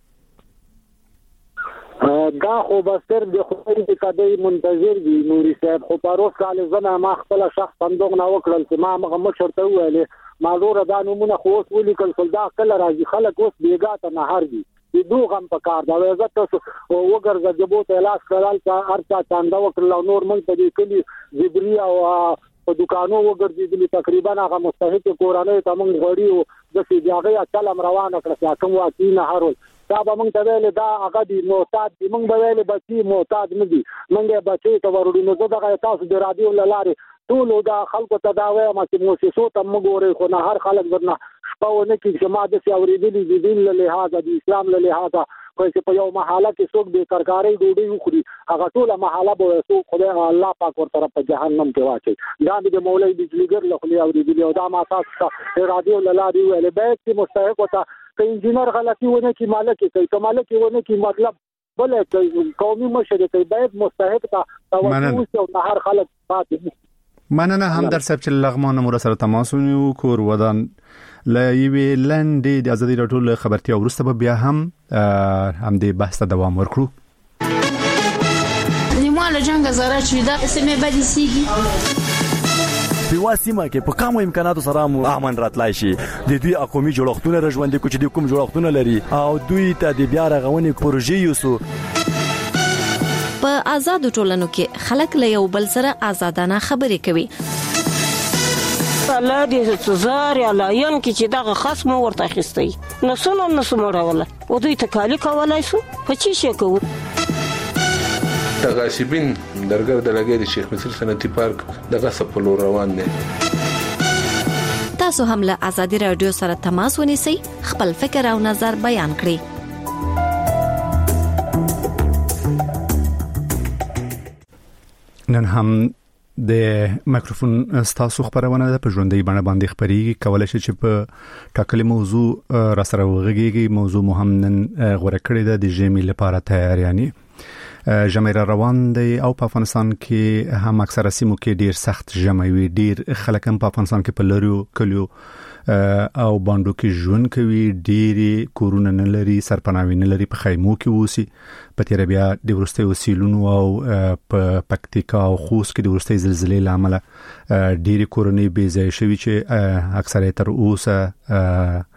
دا خو بستر د خپل کډي منتظر دي نوري صاحب خو پروس کال زما ما خپل شخص صندوق نه وکړل چې ما مغه مشر ته ویلې ما زور دا نمونه خو اوس ولي کل دا کله راځي خلک اوس بیګا ته نه هرږي د دوه غم په کار دا عزت تاسو وګرځه جبو ته علاج کړل چې ارچا چاندا وکړل نور مونږ په دې کلی جبري او په دکانو وګرځېدل تقریبا هغه مستحق کورانه ته مونږ غوړي د سیاغه چلم روانه کړ چې کوم واکې نه هرول دا به مونږ ته ویل دا هغه دی معتاد دی مونږ به ویل بچي معتاد نه دي مونږه بچي ته ورودي نو دغه تاسو د رادیو لاره ټول دا خلکو ته دا وایم چې موسسو ته موږ ورې خو نه هر خلک ورنه شپونه کې چې ما د سیاوریدلې د دین له لحاظه د اسلام له لحاظه خو چې په یو محاله کې څوک به کارګاري ډوډۍ وخوري هغه ټول محاله به څوک خدای الله پاک ورته په جهنم کې واچي دا د مولوی بجلیګر له خلی اوریدلې او دا ما تاسو رادیو لاره ویل به چې مستحق وته ک انجینر غلطي ونه کی مالک کوي ک مالک ونه کی مطلب بل قومي مشر کوي باید مستحق ته توجه او هر خلک پاتې مننه همدرد صاحب چې لغمان مو سره تماس ونیو کور ودان لایوي لندې د ازادي راډیو له خبرتیا ورسته بیا هم هم د بحث دوام ورکړو نیمه جنگ زاره چې دا اسمه بدی سیږي په واسمه کې په کوم امکاناتو سره مو امن راتلای شي د دوی اقومي جوړښتونه رژوندې کوچ د کوم جوړښتونه لري او دوی ته د بیا رغونې پروژې یوسو په آزاد ټولنو کې خلک له یو بل سره آزادانه خبرې کوي الله دې سزار یا لاین کې چې دغه خصم ورته اخیستي نو څنګه نو سموروله او دوی تکالی کولای شو په چی شي کوو تغاشبین درګر د لګي د شیخ مصر صنعتي پارک دغه سپلو روان دي تاسو هم له آزادي رادیو سره تماس ونیسئ خپل فکر او نظر بیان کړئ نن هم د مایکروفون ستاسو خبرونه په ژوندۍ باندې باندې خبري کولای شي چې په ټاکلي موضوع را سره وغږیږي موضوع مهم نن غوړه کړې ده د جمی لپاره تیار یعنی جمع را روان دی او په افغانستان کې هم اکثره سیمو کې ډیر سخت جمع وي ډیر خلک هم په افغانستان کې په لریو کلیو او باندې کې ژوند کوي ډيري کورونه نه لري سرپناوي نه لري په خیمو کې وسی په تیر بیا د ورستي وسیلونو او په پکتیکا او خوست کې د ورستي زلزلې لامل ډيري کورونه بې ځای شوي چې اکثره تر اوسه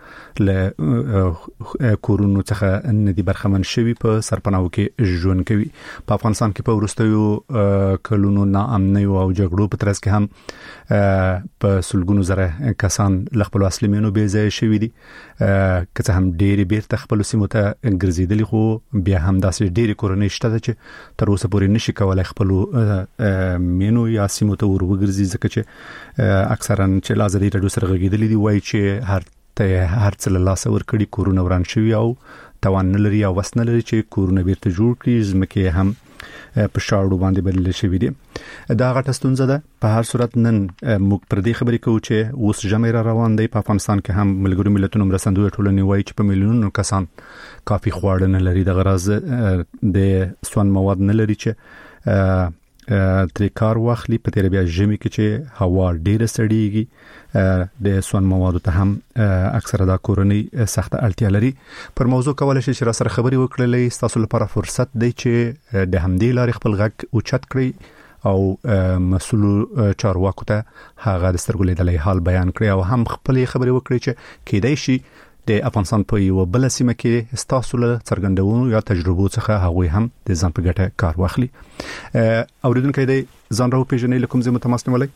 له کورونو څخه ندي برخمن شوی په سرپناو کې ژوند کوي. په افغانستان کې په ورستیو کلونو ناامنۍ او جګړو په ترڅ کې هم په سلګونو زره کسان له خپل اصلي مینو بې ځای شوي دي. که څه هم ډېری بیرته خپل سیمو ته ګرځېدلي، خو بیا هم داسې ډېری کورنۍ شته چې تر اوسه پورې نشي کولای خپل مینو یا سیمو ته ور وګرځي، ځکه چې اکثرا چې لازري رادیو سره غږیدلې دي وایي چې هر ته هر څه له لاسه ورکړي، کورونه وران شوي او توان نه لري او وس نه لري چې کورونه بیرته جوړ کړي، ځمکې هم په شاړو باندې بدل شوي دي. دا غټه ستونزه ده. په هر صورت نن موږ پر دې خبرې کوو چې اوس ژمی را روان دی. په افغانستان کې هم ملګرو ملتونو مرستندوی ټولنې وایي چې په میلیونونو کسان کافي خواړه نه لري، د غراض د سون مواد نه لري چې تر کار واخلي. په تیر بیا ژمی کې چې هوا ډیره سړیږي، د سون موادو ته هم اکثره دا کورنۍ سخت اړتیا لري. پر موضوع کولای شي چې را سره خبري وکړلې، تاسو لپاره فرصت دی چې د همدې لارې خپل غږ اوچت کړئ او مسؤل چارواکو ته هغه د سترګو لیدلې حال بیان کړئ او هم خپل خبري وکړئ چې کېدای شي د افغانستان په یو بل سیمه کې ستاسو له څرګندونو یا تجربو څخه هغه هم د ځان په ګټه کار واخلي. اوریدونکو د ځان راو پیژنې لکم زموږ تماس نیولای.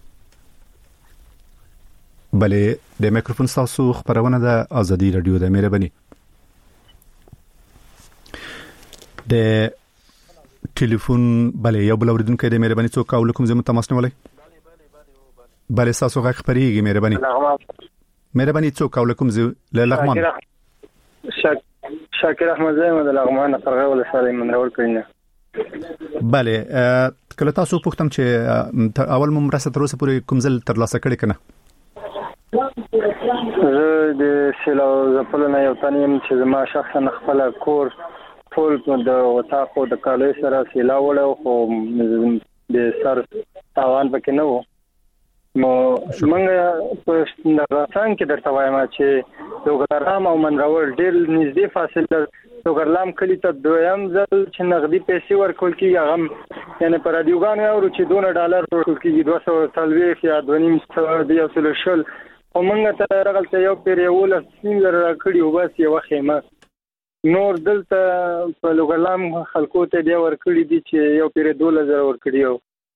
بلې د میکروفون تاسو خبرونه د ازادي رادیو د مهرباني د ټلیفون بلې یو بل اوریدونکو د مهرباني څوک او لکم زموږ تماس نیولای. بلې تاسو غږ خبريږي مهرباني مهرباني څوک او لکم زه لغمان شاکر احمد زایم د لغمان فرغه ول سره من راول کړنه. بله کله تاسو پوښتم چې اول ممرسه تر اوسه پورې کوم ځل تر لاسه کړی کنه؟ زه د سیلو زپل نه یو تنیم چې ما شخصا خپل کور ټول د وتاخو د کالي سره سیلا وړو، خو د سر تاوان پکې نه وو. نو موږ په نغاسان کې درته وایم چې دوګرام او منراول ډېر نږدې فاصله دوګرلام کلی ته دویم ځل چې نغدي پیسې ورکول کیږي، هغه یعنی پر رادیوګانو یو چې دوه ډالر ورکول کیږي دوه سوه څلوېښت یا دوه نیم سوه د یو سل شل، او موږ ته راغلته یو پیر یو له سیم زر راکړي او بس یو خیمه نور دلته په دوګرلام خلکو ته دی ورکړي دي چې یو پیر دوه زر ورکړي.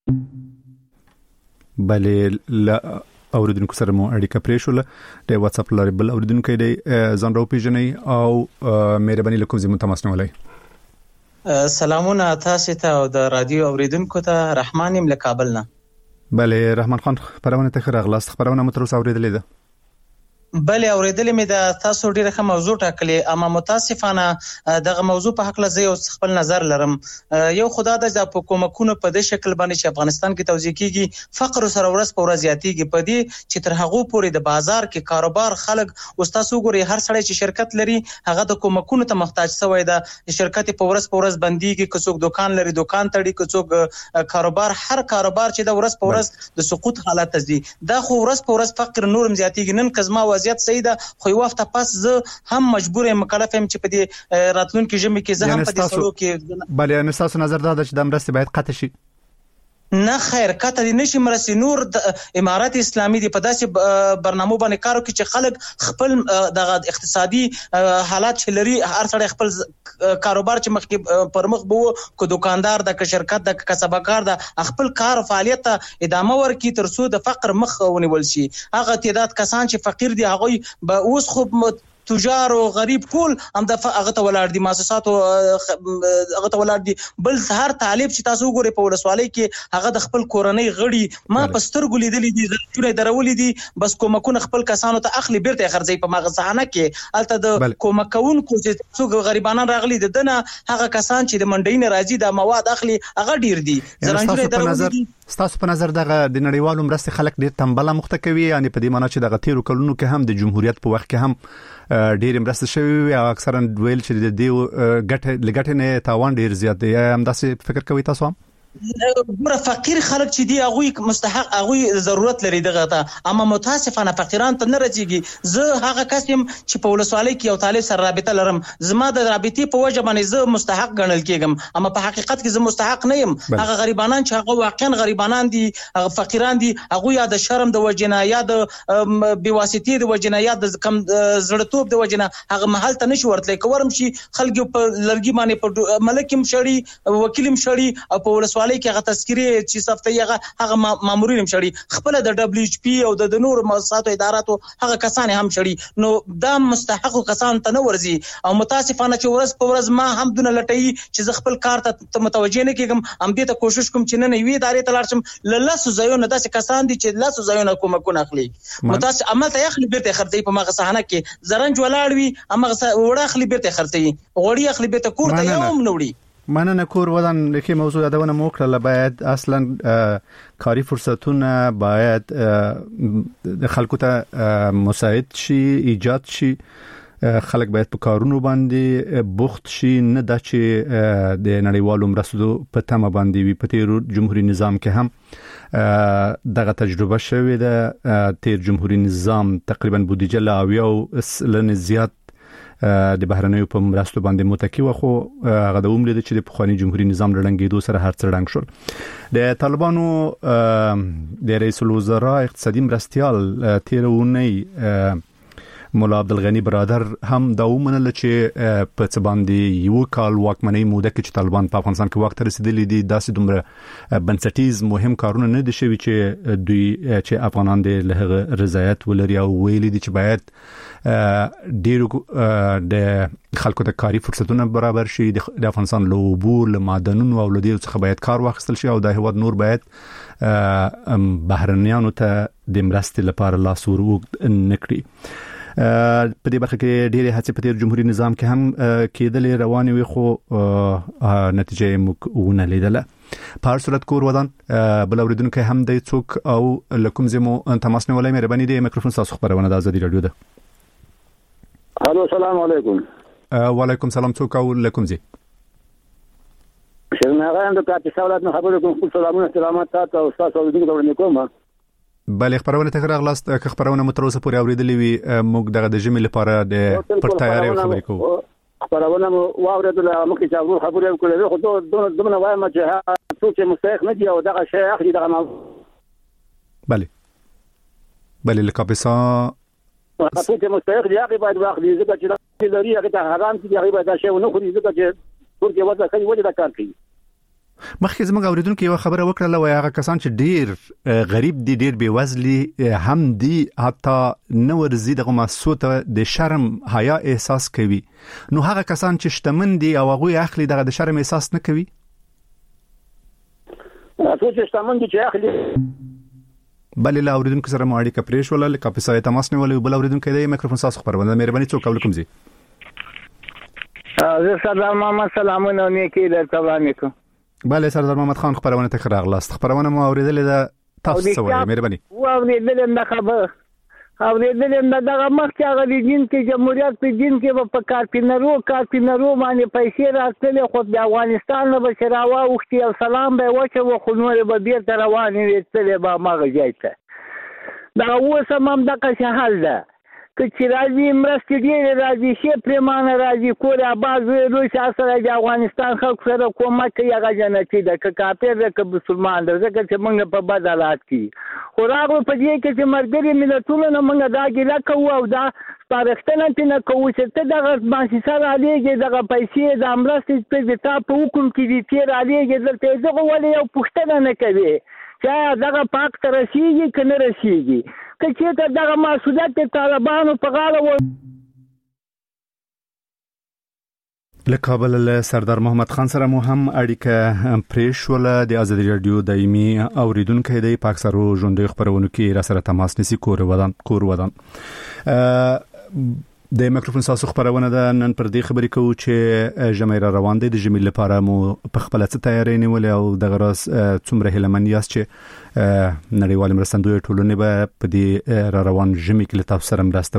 بلې اوریدونکو سره مو اړیکه پرې شوله د واتس اپ لارې بل اوریدونکو دی ځان راو پیژنې او مهرباني لکم زموږ تماس نیولای. سلامونه تاسو ته او د رادیو اوریدونکو ته. رحمان یم له کابل نه. بلې رحمان خان خبرونه ته راغلاست، خبرونه مو تر اوسه اوریدلې ده؟ بلې اوریدلې مې د تاسو ډیره ښه موضوع ټاکلې، اما متاسفانه دغه موضوع په حق لزه یو خپل نظر لرم. یو خدا د حکومتونو په دې شکل باندې چې افغانستان کې توزیع کیږي فقر سره ورځ په ورځ زیاتیږي، په دې چې تر هغه پورې د بازار کې کاروبار خلک واستاسو ګوري هر سړی چې شرکت لري هغه د حکومتونو ته محتاج شوی ده، شرکت په ورځ په ورځ بنديږي، که څوک دکان لري دکان تړي، که څوک کاروبار هر کاروبار چې د ورځ په ورځ د سقوط حالت ته ځي، دا خو ورځ په ورځ فقر نورم زیاتیږي. نن کزما وضعیت صحیح ده، خو یو وخت پس زه هم مجبور یم مکلف یم چې په دې راتلونکي ژمي کې زه هم په دې سړو کې. بلې نو تاسو نظر دا ده چې د مرستې باید قطع شي؟ نه خیر، کته دې نشي مرسي. نور د امارات اسلامي دی په داسې برنامه باندې کارو کې چې خلک خپل د اقتصادي حالات چې لري هر سړی خپل کاروبار چې مخکې پر مخ بو کو دکاندار د شرکت د کسبګار د خپل کار فعالیت ادامه ورکړي تر څو د فقر مخ ونیول شي. هغه تعداد کسان چې فقیر دي هغه به اوس خو تجار او غریب کول هم د هغه ته ولر دي مؤسسات او هغه ته ولر دي. بل هر طالب چې تاسو وګورئ په ولسوالۍ کې هغه د خپل کورنۍ غړي ما په سترګو لیدلې دي، زړه درولې دي، بس کومکونه خپل کسانو ته اخلي بیرته خرځي په مغزهانه کې الته د کومکونکو چې څوک غریبانان راغلي دي دنه هغه کسان چې د منډین راځي د مواد اخلي هغه ډیر دي. زرانجره درولې دي. ستاسو په نظر دغه د نړیوالو مرستې خلک ډیر تنبله مخته کوي، یعنی په دې معنی چې دغه تیرو کلونو کې هم د جمهوریت په وخت کې هم ډیر مرسته شوی او اکثرا ویل چې د دې ګټه لګټه نه تاوان ډیر زیات دی، هم داسې فکر کوي تاسو هم؟ ګوره فقیر خلک چې دی هغه مستحق هغه ضرورت لري دغه ته اما متاسفانه فقیران ته نه رسیږي. زه هغه کس یم چې په ولسوالۍ کې یو طالب سره رابطه لرم، زما د رابطې په وجه باندې زه مستحق ګڼل کېږم، اما په حقیقت کې زه مستحق نه یم. هغه غریبانان چې هغه واقعا غریبانان دي، هغه فقیران دي، هغه یا د شرم د وجنه یا د بېواسطې د وجنه یا د کم زړتوب د وجنه هغه محل ته نشي ورتلای. کورم شي خلک په لرګي باندې په ملکم شړی، وکیلم شړی، او په ولسوالۍ کې هغه تذکره چې صفتي هغه هغه مامورین شړي، خپل د دبليو ایچ پی او د نور مؤسساتو اداراتو هغه کسان هم شړي. نو دا مستحق کسان ته نه ورزي، او متاسفانه چې ورځ په ورځ ما هم دونه لټي چې ز خپل کار ته متوجه نه کېږم. ام دې ته کوشش کوم چې نه نه وی ادارې ته لاړم، لاسو ځایونه داسې کسان دي چې لاسو ځایونه کومکونه اخلي، متاسف عمل ته اخلي بیرته خرڅي په مغه صحنه کې زرنج ولاړ وي، امغه وړه اخلي بیرته خرڅي، غوړی اخلي بیرته کور ته یوم نوړي. مننه کور ودان لکه موضوع یادونه مو کړل. باید اصلا کاری فرصتونه باید د خلکو ته مساعد شي، ایجاد شي، خلک باید په کارونو باندې بوخت شي، نه د چې د نړیوالو مرستو په تمه باندې وي. په تیر جمهوریت نظام کې هم دغه تجربه شوې ده. تیر جمهوریت نظام تقریبا بودیجه لا او لن زیات د بهرنیو په مرستو باندې متکی و، خو هغه د عمر د چې د پخوانی جمهوریت نظام لړنګېدو سره هر څه رنګ شول. د طالبانو د رئیس الوزرا اقتصادي مرستيال تیر اونۍ مولا عبدالغنی برادر هم دا ومنل چې په څه باندې یو کال واکمنۍ موده کې چې طالبان په افغانستان کې وخت رسیدلي دي، داسې دومره بنسټیز مهم کارونه نه دي شوي چې دوی چې افغانان د له رضایت ولري، او ویلي دي چې باید ډیرو د خلکو د کاری فرصتونه برابر شي، د افغانستان له اوبو، له معدنونو او له دې څخه باید کار واخیستل شي، او د هیواد نور باید بهرنیانو ته د مرستې لپاره لاس ور نکړي. په دې برخه کې ډېرې هڅې په تیر جمهوریت نظام کې هم کېدلې روانې وي، خو نتیجه یې ونه لیدله. په هر صورت کور ودان بل اوریدونکو هم د څوک او لکم زمو تماس نیولای مهرباني دی. میکروفون تاسو خبرونه د ازادي رادیو ده. الو السلام علیکم. وعلیکم السلام. څوک او لکم زی شرم هغه هم د کاپی سوالات نه خبرو کوم. سلامونه سلامات تاسو او تاسو اوریدونکو ته ورنکوم. بله خبرونه ته راغلاست. که خبرونه متروسه پورې اوریدلې وي، موږ دغه د جمی لپاره د پر تیاری خبرې کوو. خبرونه مو واوریدل، موږ چې تاسو خبرې وکړې، خو دوه دوه وایم چې څوک مستحق نه دی او دغه شی اخلي دغه موضوع. بله بله لکاپسا څوک مستحق دی هغه باید واخلي، ځکه چې لري هغه ته حرام دي، هغه باید شی ونه خوري، ځکه چې ټول کې وځه کوي وځه دا کار کوي. مخکې زموږ اوریدونکو یو خبره وکړه، وای هغه کسان چې ډیر غریب دي، ډیر بیوزلي هم دي، حتی نو ورزي دغه مسوته د شرم حیا احساس کوي، نو هغه کسان چې شتمن دي او هغه اخلي دغه د شرم احساس نه کوي. تاسو چې شتمن دي چې اخلي. بل له اوریدونکو سره مو اړیکه پرې شول، لکه په سایت تماس نیولې. بل اوریدونکو د میکروفون تاسو خبرونه مهرباني څوک وکړم زی. زه سلام محمد سلامونه نیکی درته وانیکم. بله سردار محمد خان خبرونه ته راغلاست. خبرونه مو اوریدلې ده، تاسو څه وایي مهرباني؟ و اوریدلې نه خبر اوریدلې نه دغه مخکې هغه د دین کې جمهوریت په دین کې په کارپینرو کارپینرو باندې پیسې راتللې، خو د افغانستان نه به شراوا وختي او سلام به وچه و خو نور به بیرته روانې وي تلې به مغه ځای ته. دا اوس هم دغه حال ده که چې راځي مرستې ډېرې راځي، ښې پرېمانه راځي، کور آباد وي، روسیه سره د افغانستان خلکو سره کومک کوي، هغه جنتي ده، که کافر ده که مسلمان ده، ځکه چې موږ په بد حالات کې خو راغلو په دې کې چې ملګري ملتونو نه موږ دا ګیله کوو او دا سپارښتنه ترې کوو چې ته دغه مؤسسه رالېږې، دغه پیسې د مرستې په تا په حکم کې دي ترې رالېږې، دلته یې دغه ولې یو پوښتنه نه کوې چې دغه پاک ته رسېږي که نه رسېږي، که چېرته دغه مسؤلیت د طالبانو په غاړه و. له کابل له سردار محمد خان سره مو هم اړیکه پرې شوله. د ازادي رادیو دایمي اوریدونکو دی په اکثرو ژوندۍ خبرونو کې را سره تماس نیسي. کور ودان کور ودان د میکروفون تاسو خبرونه ده. نن پر دې خبرې کوو چې جمعې را روان دي، د جمعې لپاره مو په خپل څه تیاری نیولې او د غراس څومره هیلمن یاست چې نړیوال مرستندوی ټولنې به په دې را روان جمعې کې تاسو سره مرسته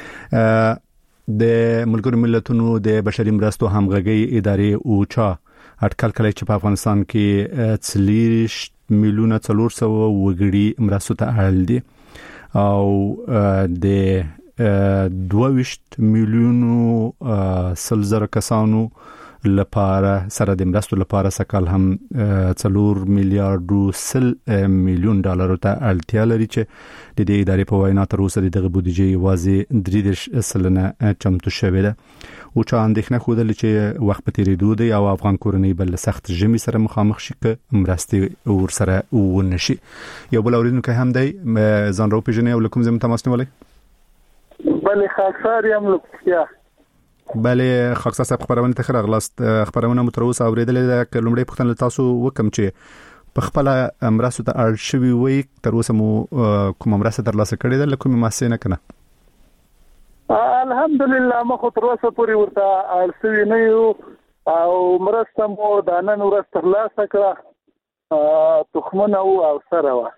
وکړي. د ملګرو ملتونو د بشري مرستو همغږي ادارې اوچا اټکل کړی چې په افغانستان کې څلور میلیونه څلور سوه وګړي مرستو ته اړ دي او د دوه ویشت میلیونو سلزر کسانو لپاره سره د مرستو لپاره سکهال هم څلور میلیارډ سل میلیون ډالر ته اړتیا لري چې د دې ادارې په وینا تر اوسه د بودیجې واځي درې سلنه چمتو شوې ده او چې اندېښنه خوده چې وخت په تیریدو دی او افغان کورنۍ بل سخت ژمي سره مخامخ شي که مرستې ور سره ونشي. یو بل اوریدونکو هم دی ځان راو پیژنې او لکم زم تماس نیولې بلې خاصار یم لکه بلې خاصه صاحب خبرونه ته خراغلاست خبرونه متروس اوریدلې ده لومړی پختن تاسو وکم چې په خپل امراسو ته اړ شوی وي تر اوسه مو کوم امراسه ترلاسه کړې ده لکه مې نه کنه الحمدلله مخ تر اوسه پوری ورته اړ شوی نه یو او مرسته مو د نن ورځ ترلاسه کړه تخمونه او سره و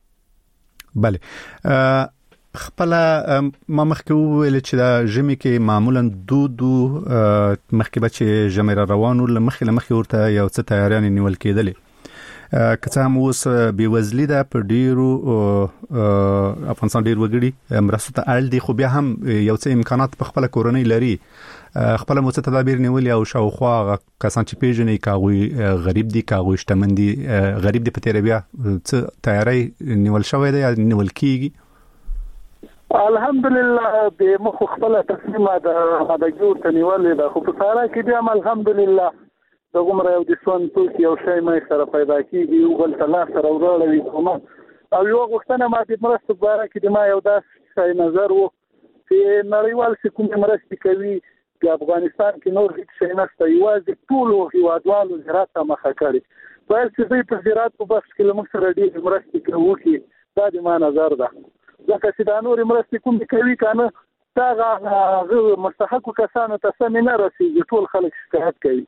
بله خپل ما مخکې ویل چې دا ژمي کې معمولا دو دو مخکې به چې ژمي را روانو لمخې لمخې ورته یو څه تیاریان نیول کېدلې که څه هم اوس بېوزلي ده په ډېرو افغانستان ډېر وګړي مرستو ته اړ دي خو بیا هم یو څه امکانات په خپله کورنۍ لري خپله مو څه تدابیر نیولي او شاوخوا هغه کسان چې پېژنئ که هغوی غریب دي که هغوی شتمن دي غریب دي په تېره بیا څه تیاری نیول شوی دی یا نیول کېږي الحمدلله د مخ خپل تصمیم د د جوړ تنیولې ده خو په سارا کې بیا الحمدلله د عمر یو د سون تو کې یو شی مې سره پیدا کیږي او بل تلا سره وروړوي کوم او یو وختونه ما د مرستو باره کې د ما یو داس شی نظر وو چې نړیوال کوم مرستې کوي په افغانستان کې نور هیڅ شی نشته یوازې ټول هیوادوالو زراعت مخه کړي په څه په زراعت په بس کې موږ سره ډېر مرستې کوي دا د ما نظر ده ځکه چې دا نور مرستې کوم کوي کنه دا مستحق کسانو ته سم نه رسیږي ټول خلک شکایت کوي.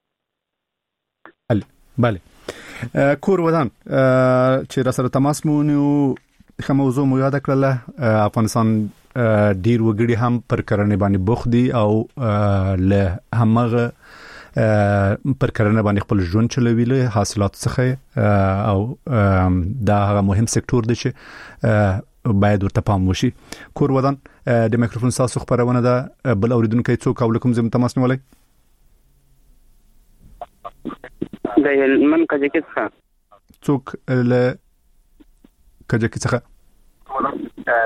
بله کور ودان چې را سره تماس مو نو خو موضوع مو یاد کړله افغانستان ډیر وګړي هم پر کرنې باندې بوخت دي او له همغه پر کرنه باندې خپل ژوند چلوي له حاصلات څخه او دا هغه مهم سکتور دی چې باید ورته پام وشي. کور ودان د میکروفون تاسو خبرونه ده بل اوریدونکو څوک او لکم زم تماس نیولای د هلمند کجکي څخه څوک له کجکي څخه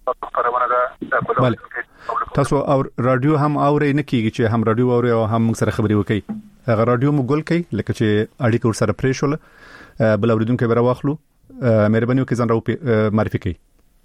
بله تاسو او رادیو هم اوري نه کیږي چې هم رادیو اوري او هم موږ سره خبري وکي هغه رادیو مو ګل کوي لکه چې اړیکه ور سره پرې شول بل اوریدونکو به راوخلو مهرباني وکړئ ځان راو معرفي کړئ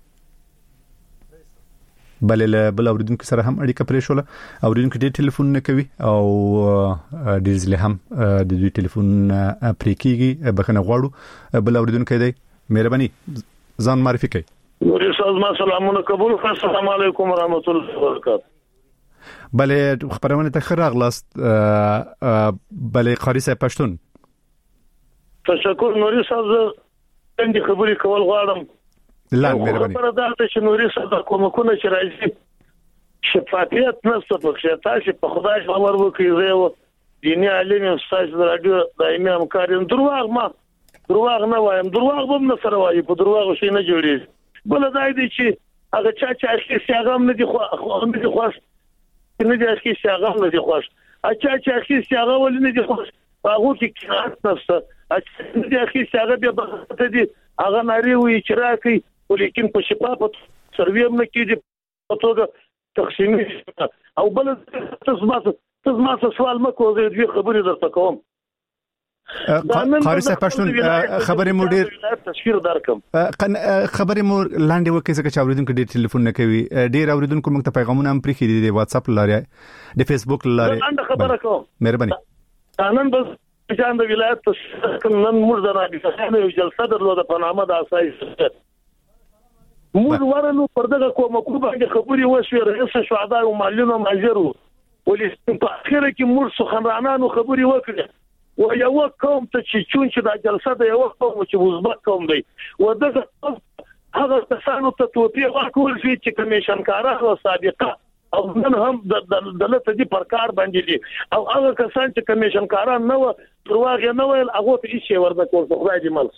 بلې بل اوریدونکو سره هم اړیکه پرې شول اوریدونکو ډېر ټلیفون نه کوي او ډېر ځله هم د دوی ټلیفون پرې کیږي بخنه غواړو بل اوریدونکو دی مهرباني ځان معرفي کړئ. نوري صاحب ما سلامونه قبول کړئ. السلام علیکم ورحمت الله وبرکاته. بلې خبرونه ته خراغلاست بلې قاری صاحب پښتون تشکر نوري صاحب څنګه خبرې کول غواړم لاندې مهرباني خبره ده چې نوري صاحب کومکونه چې راځي شفافیت نشته پکې تاسو په خدای باور وکړئ زه دیني عالم استاد رادیو دایمي همکاریم درواغ ما درواغ نه وایم درواغ هم نه سره وایي په درواغ شي نه جوړي بل دا دی چې هغه چا چې اخی سیاغم نه دي خو نه دي خوښ نه دي اخی سیاغم نه دي خوښ اچا چې اخی سیاغه ول نه دي خوښ هغه کې کار نشته اچا نه دي اخی سیاغه بیا به دي هغه ناری وي چې راکې ولیکن په شفاف سروي هم نه کېږي په توګه تقسیمي او بل تاسو ما تاسو ما سوال مکو زه دې خبرې درته کوم قاری صاحب پښتون خبرې مو ډېر تشکر درکم خبرې مو لاندې وکړئ چې اوریدونکو ډېر ټلیفون نه کوي ډېر اوریدونکو موږ ته پیغامونه هم پرې کړي دي واتس اپ لاره د فیسبوک لاره نن خبره کوم مهرباني نن بس ځان د ولایت نن موږ د راډیو یو جلسه درلوده په نامه د اساس موږ ورنو پر دغه کومه باندې خبرې وشوې رئیس شهدا او معلم ماجرو ولې په اخر کې موږ سخنرانانو خبرې وکړې و یو کوم ته چې چون چې د جلسه د یو قوم چې وزبک کوم دی و دغه هغه کسانو ته توپیر ورکول شي چې کمیشن کارانو سابقه او نن هم د دلته دي پر کار باندې دي او هغه کسان چې کمیشن کاران نه و درواغ نه ویل هغه ته هیڅ ورته کول خدای دې مل.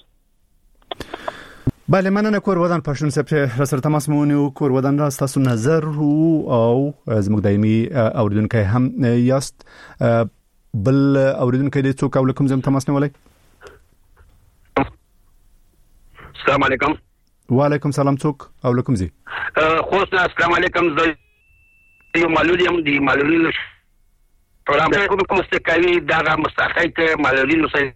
بله مننه کور ودان پښتون سپ سره تماس مونږ کور ودان را تاسو نظر او زموږ دایمي اوریدونکو هم یاست بل اوریدونکو دې څوک او کوم زم تماس نه ولای. السلام علیکم. وعلیکم سلام څوک او کوم زی خوست السلام علیکم زه یو معلوم دی معلومین پروګرام کوم کوم څه کوي دا مستحق معلومین سره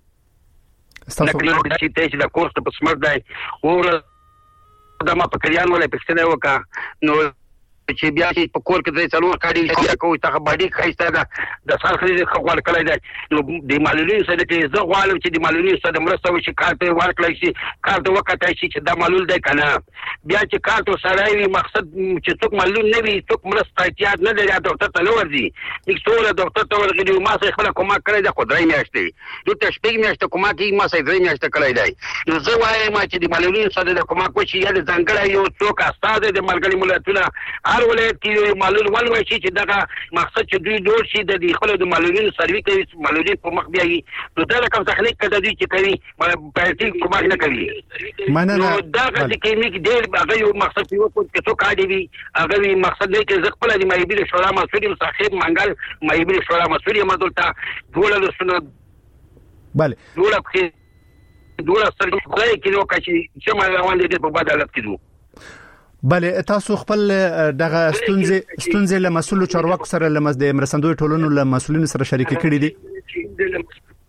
استاسو چې ته د کورس په سمر دی او دا ما په کلیان ولې پښتنه وکا نو چې بیا چې په کور کې د څلور کاډي چې کوي ته باندې خایسته ده د سرخري خپل کړی دی نو د معلولین سره چې زه غواړم چې د معلولین سره مرسته وشي کارته ورکړی شي کارته وکړای شي چې دا معلول دی کنه بیا چې کارته سره وي مقصد چې څوک معلول نه وي څوک مرسته احتیاط نه لري ډاکټر ته نه ورځي لیکټوله ډاکټر ته ورغلی ما سره خپل کومه کړی دا خدای میاشتې یو ته شپږ میاشتې کومه کې ما سره درې میاشتې کړی دی نو زه وایم چې د معلولین سره د کومه کوشي یا د ځنګړی یو څوک استاد د ملګری ملتونه هر ولایت کې معلول ولوي چې دغه مقصد چې دوی ډور شي د خپل د معلولینو سروي کوي معلولین په مخ بیاي نو دا کوم تخنیک کده دي چې کوي پارټي کومه نه کوي مننه نو دا چې کیمیک ډېر هغه یو مقصد یو کو څه کاډي وي هغه مقصد دی چې خپل د مایبل شورا مسؤل صاحب منګل مایبل شورا مسؤل مدلتا ډول د سن bale ډول کې ډول سره کوي کې نو کچې چې ما روان دي په بدلت کېدو بله تاسو خپل دغه ستونزې ستونزې له مسولو چارواکو سره لمس د مرسندوی ټولنو له مسولینو سره شریک کړي دي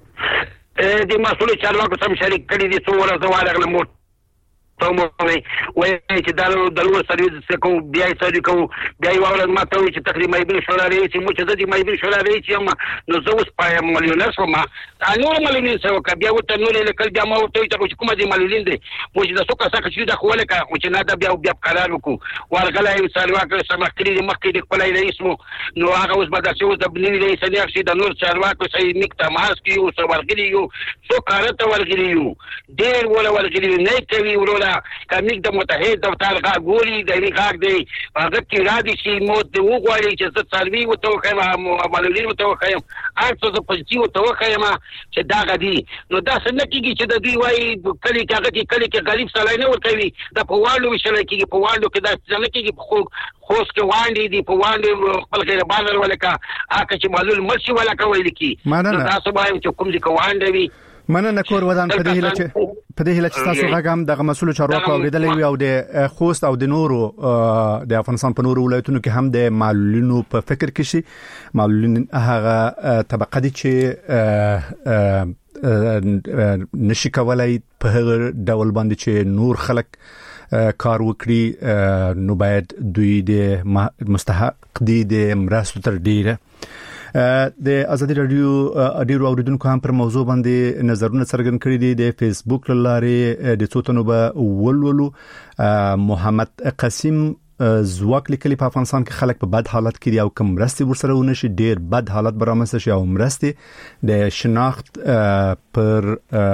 د مسولو چارواکو سره شریک کړي دي څو ورځې واله مو ته مو وایي چې دالو دالو سرویس څخه بیا یې سړي کوم بیا یې واول ما ته چې تقریبا مایبل شورا رئیس مو چې د مایبل شورا رئیس یم نو زه اوس پایم مليونر شوم نور مليونر سو کا بیا وته نو له کل بیا ما ته چې کومه دي مليونر دي مو چې د څوک څخه چې د خوله کا چې نه دا بیا بیا قرار وکړو ورغلای سالواک سمختري د مخکې د خپل رئیس مو نو هغه اوس بدل شو د بنی رئیس نه شي د نور سالواک سي نکته ماس کیو سو ورغلی یو څو کارته ورغلی یو ډیر ولا ورغلی نه کوي ورولا کمیک د متحد دفتر غاګوري د ریګاګ دی هغه کې را دي شي مو د وګوري چې څه سروي وته خیمه معلولین وته خیم ارڅه د پنځي وته خیم چې دا غدي نو دا څنګه کیږي چې د دوی وای کلی کې هغه کې کلی کې غریب سړی نه ورکوي د په والو وشل کېږي په والو کې دا څنګه کېږي خو خوست کې وانډي دی په وانډي خپل غیر بازار ولکه هغه چې معلول مرشي ولکه ویل کی نو تاسو باید چې کوم ځکه وانډي وي مننه کور ودان په دې هله چې په دې هله چې تاسو غاګم دغه مسول چارواکو اوریدلې وي او د خوست او د نورو د افغانستان په نورو ولایتونو کې هم د معلولینو په فکر کې شي معلولین هغه طبقه دي چې نشي کولای په هغه ډول باندې چې نور خلک کار وکړي نو باید دوی د مستحق دي د مرستو تر ډیره د ازادي رادیو اډیرو اوریدونکو هم پر موضوع باندې نظرونه څرګند کړي دي د فیسبوک لارې د څوتنو به ولولو محمد قاسم زواک لیکلي په افغانستان کې خلک په بد حالت کې دي او کوم مرستي ورسره ونشي ډیر بد حالت برامسته شي او مرستي د شناخت پر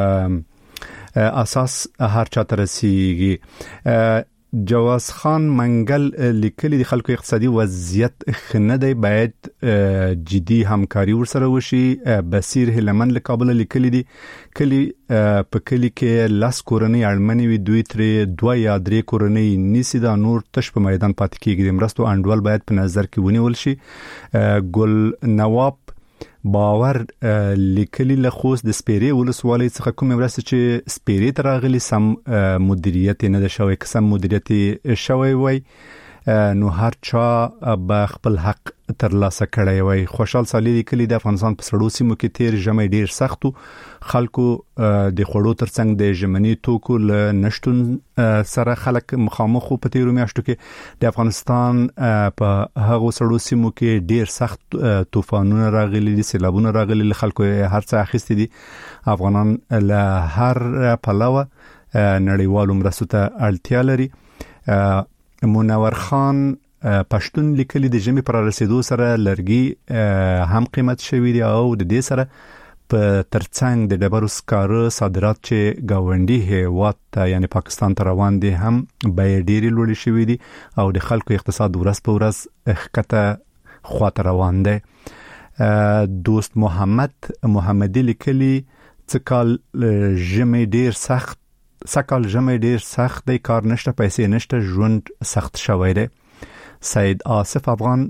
اساس هر چاته رسیږي جواز خان منګل لیکلي د خلکو اقتصادي وضعیت خنه دی باید جدي همکاري ورسره وشي بصیر هلمن له کابل لیکلي دي کلی په کلی کې لاس کورنۍ اړمنې وي دوی ترې دوه یا درې کورنۍ نیسي دا نور تش په میدان پاتې کېږي د مرستو انډول باید په نظر کې ونیول شي ګل نواب باور لیکلي له خوست د سپيري ولسوالۍ څخه کوم مرسته چې سپيري تراغلي سم مدیریت نه د شوی قسم مدیریت شوی وای نو هر چا به خپل حق تر لاسه کړی وای خوشحال صالح لیکلي د افغانستان په سړو سیمو کې تیر جمع ډیر سختو خلکو د خړو ترڅنګ د ژمنی توکو له نشټون سره خلک مخامخ په تیرو میاشتو کې د افغانستان په هغو سړو سیمو کې ډیر سخت طوفانونه راغلي دي سیلابونه راغلي له خلکو هر څه اخیستي دي افغانان له هر پلوه نړیوالو مرستو ته اړتیا لري منور خان پښتون لیکلي د جمی پر رسیدو سره لرګي هم قیمت شوی دی او د دې سره په ترڅنګ د ډبرو سکاره صادرات چې گاونډي هیواد ته یعنی پاکستان ته روان دي هم به ډېری لوړ شوي دي او د خلکو اقتصاد ورځ په ورځ ښکته خواته روان دی. دوست محمد محمدي لیکلي څکال ژمي ډېر سخت سکال ژمي ډېر سخت دی، کار نشته، پیسې نشته، ژوند سخت شوی دی. سید آصف افغان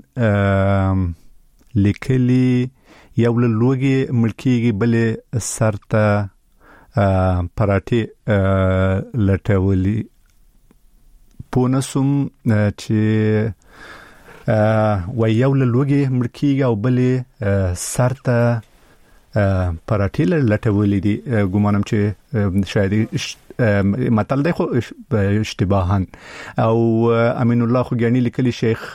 لیکلي یو لوګي ملکیږي بلې سر ته پراټي لټولي پونسوم چې و یو لوګي ملکیږي او بلې سر ته پراټي لټولي دي. ګومانم چې شاید متل دی خو اشتباهاً. او امین الله خوګیانی لیکلي شیخ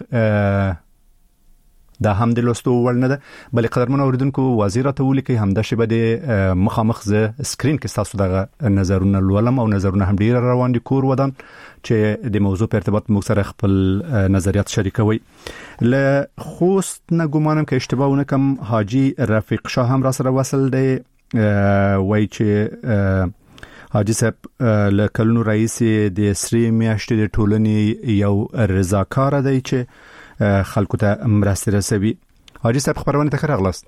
دا هم د لوستو ول نه ده، بلې قدرمن اوریدونکو وزیرته ولیکي همدا شی به د مخامخ ز سکرین کې تاسو دغه نظرونه لولم او نظرونه هم ډیر روان دي کور ودان چې د موضوع په ارتباط موږ سره خپل نظریات شریکوي. له خوست نه ګومانم کې اشتباه نه کم حاجی رفیق شاه هم را سره وصل دی، وای چې حاجی صاحب له کلونو رئیس د سری میاشتې د ټولنې یو رضاکار دی چې خلکو ته مرسته رسوي. حاجی صاحب خبرونه ته راغلاست.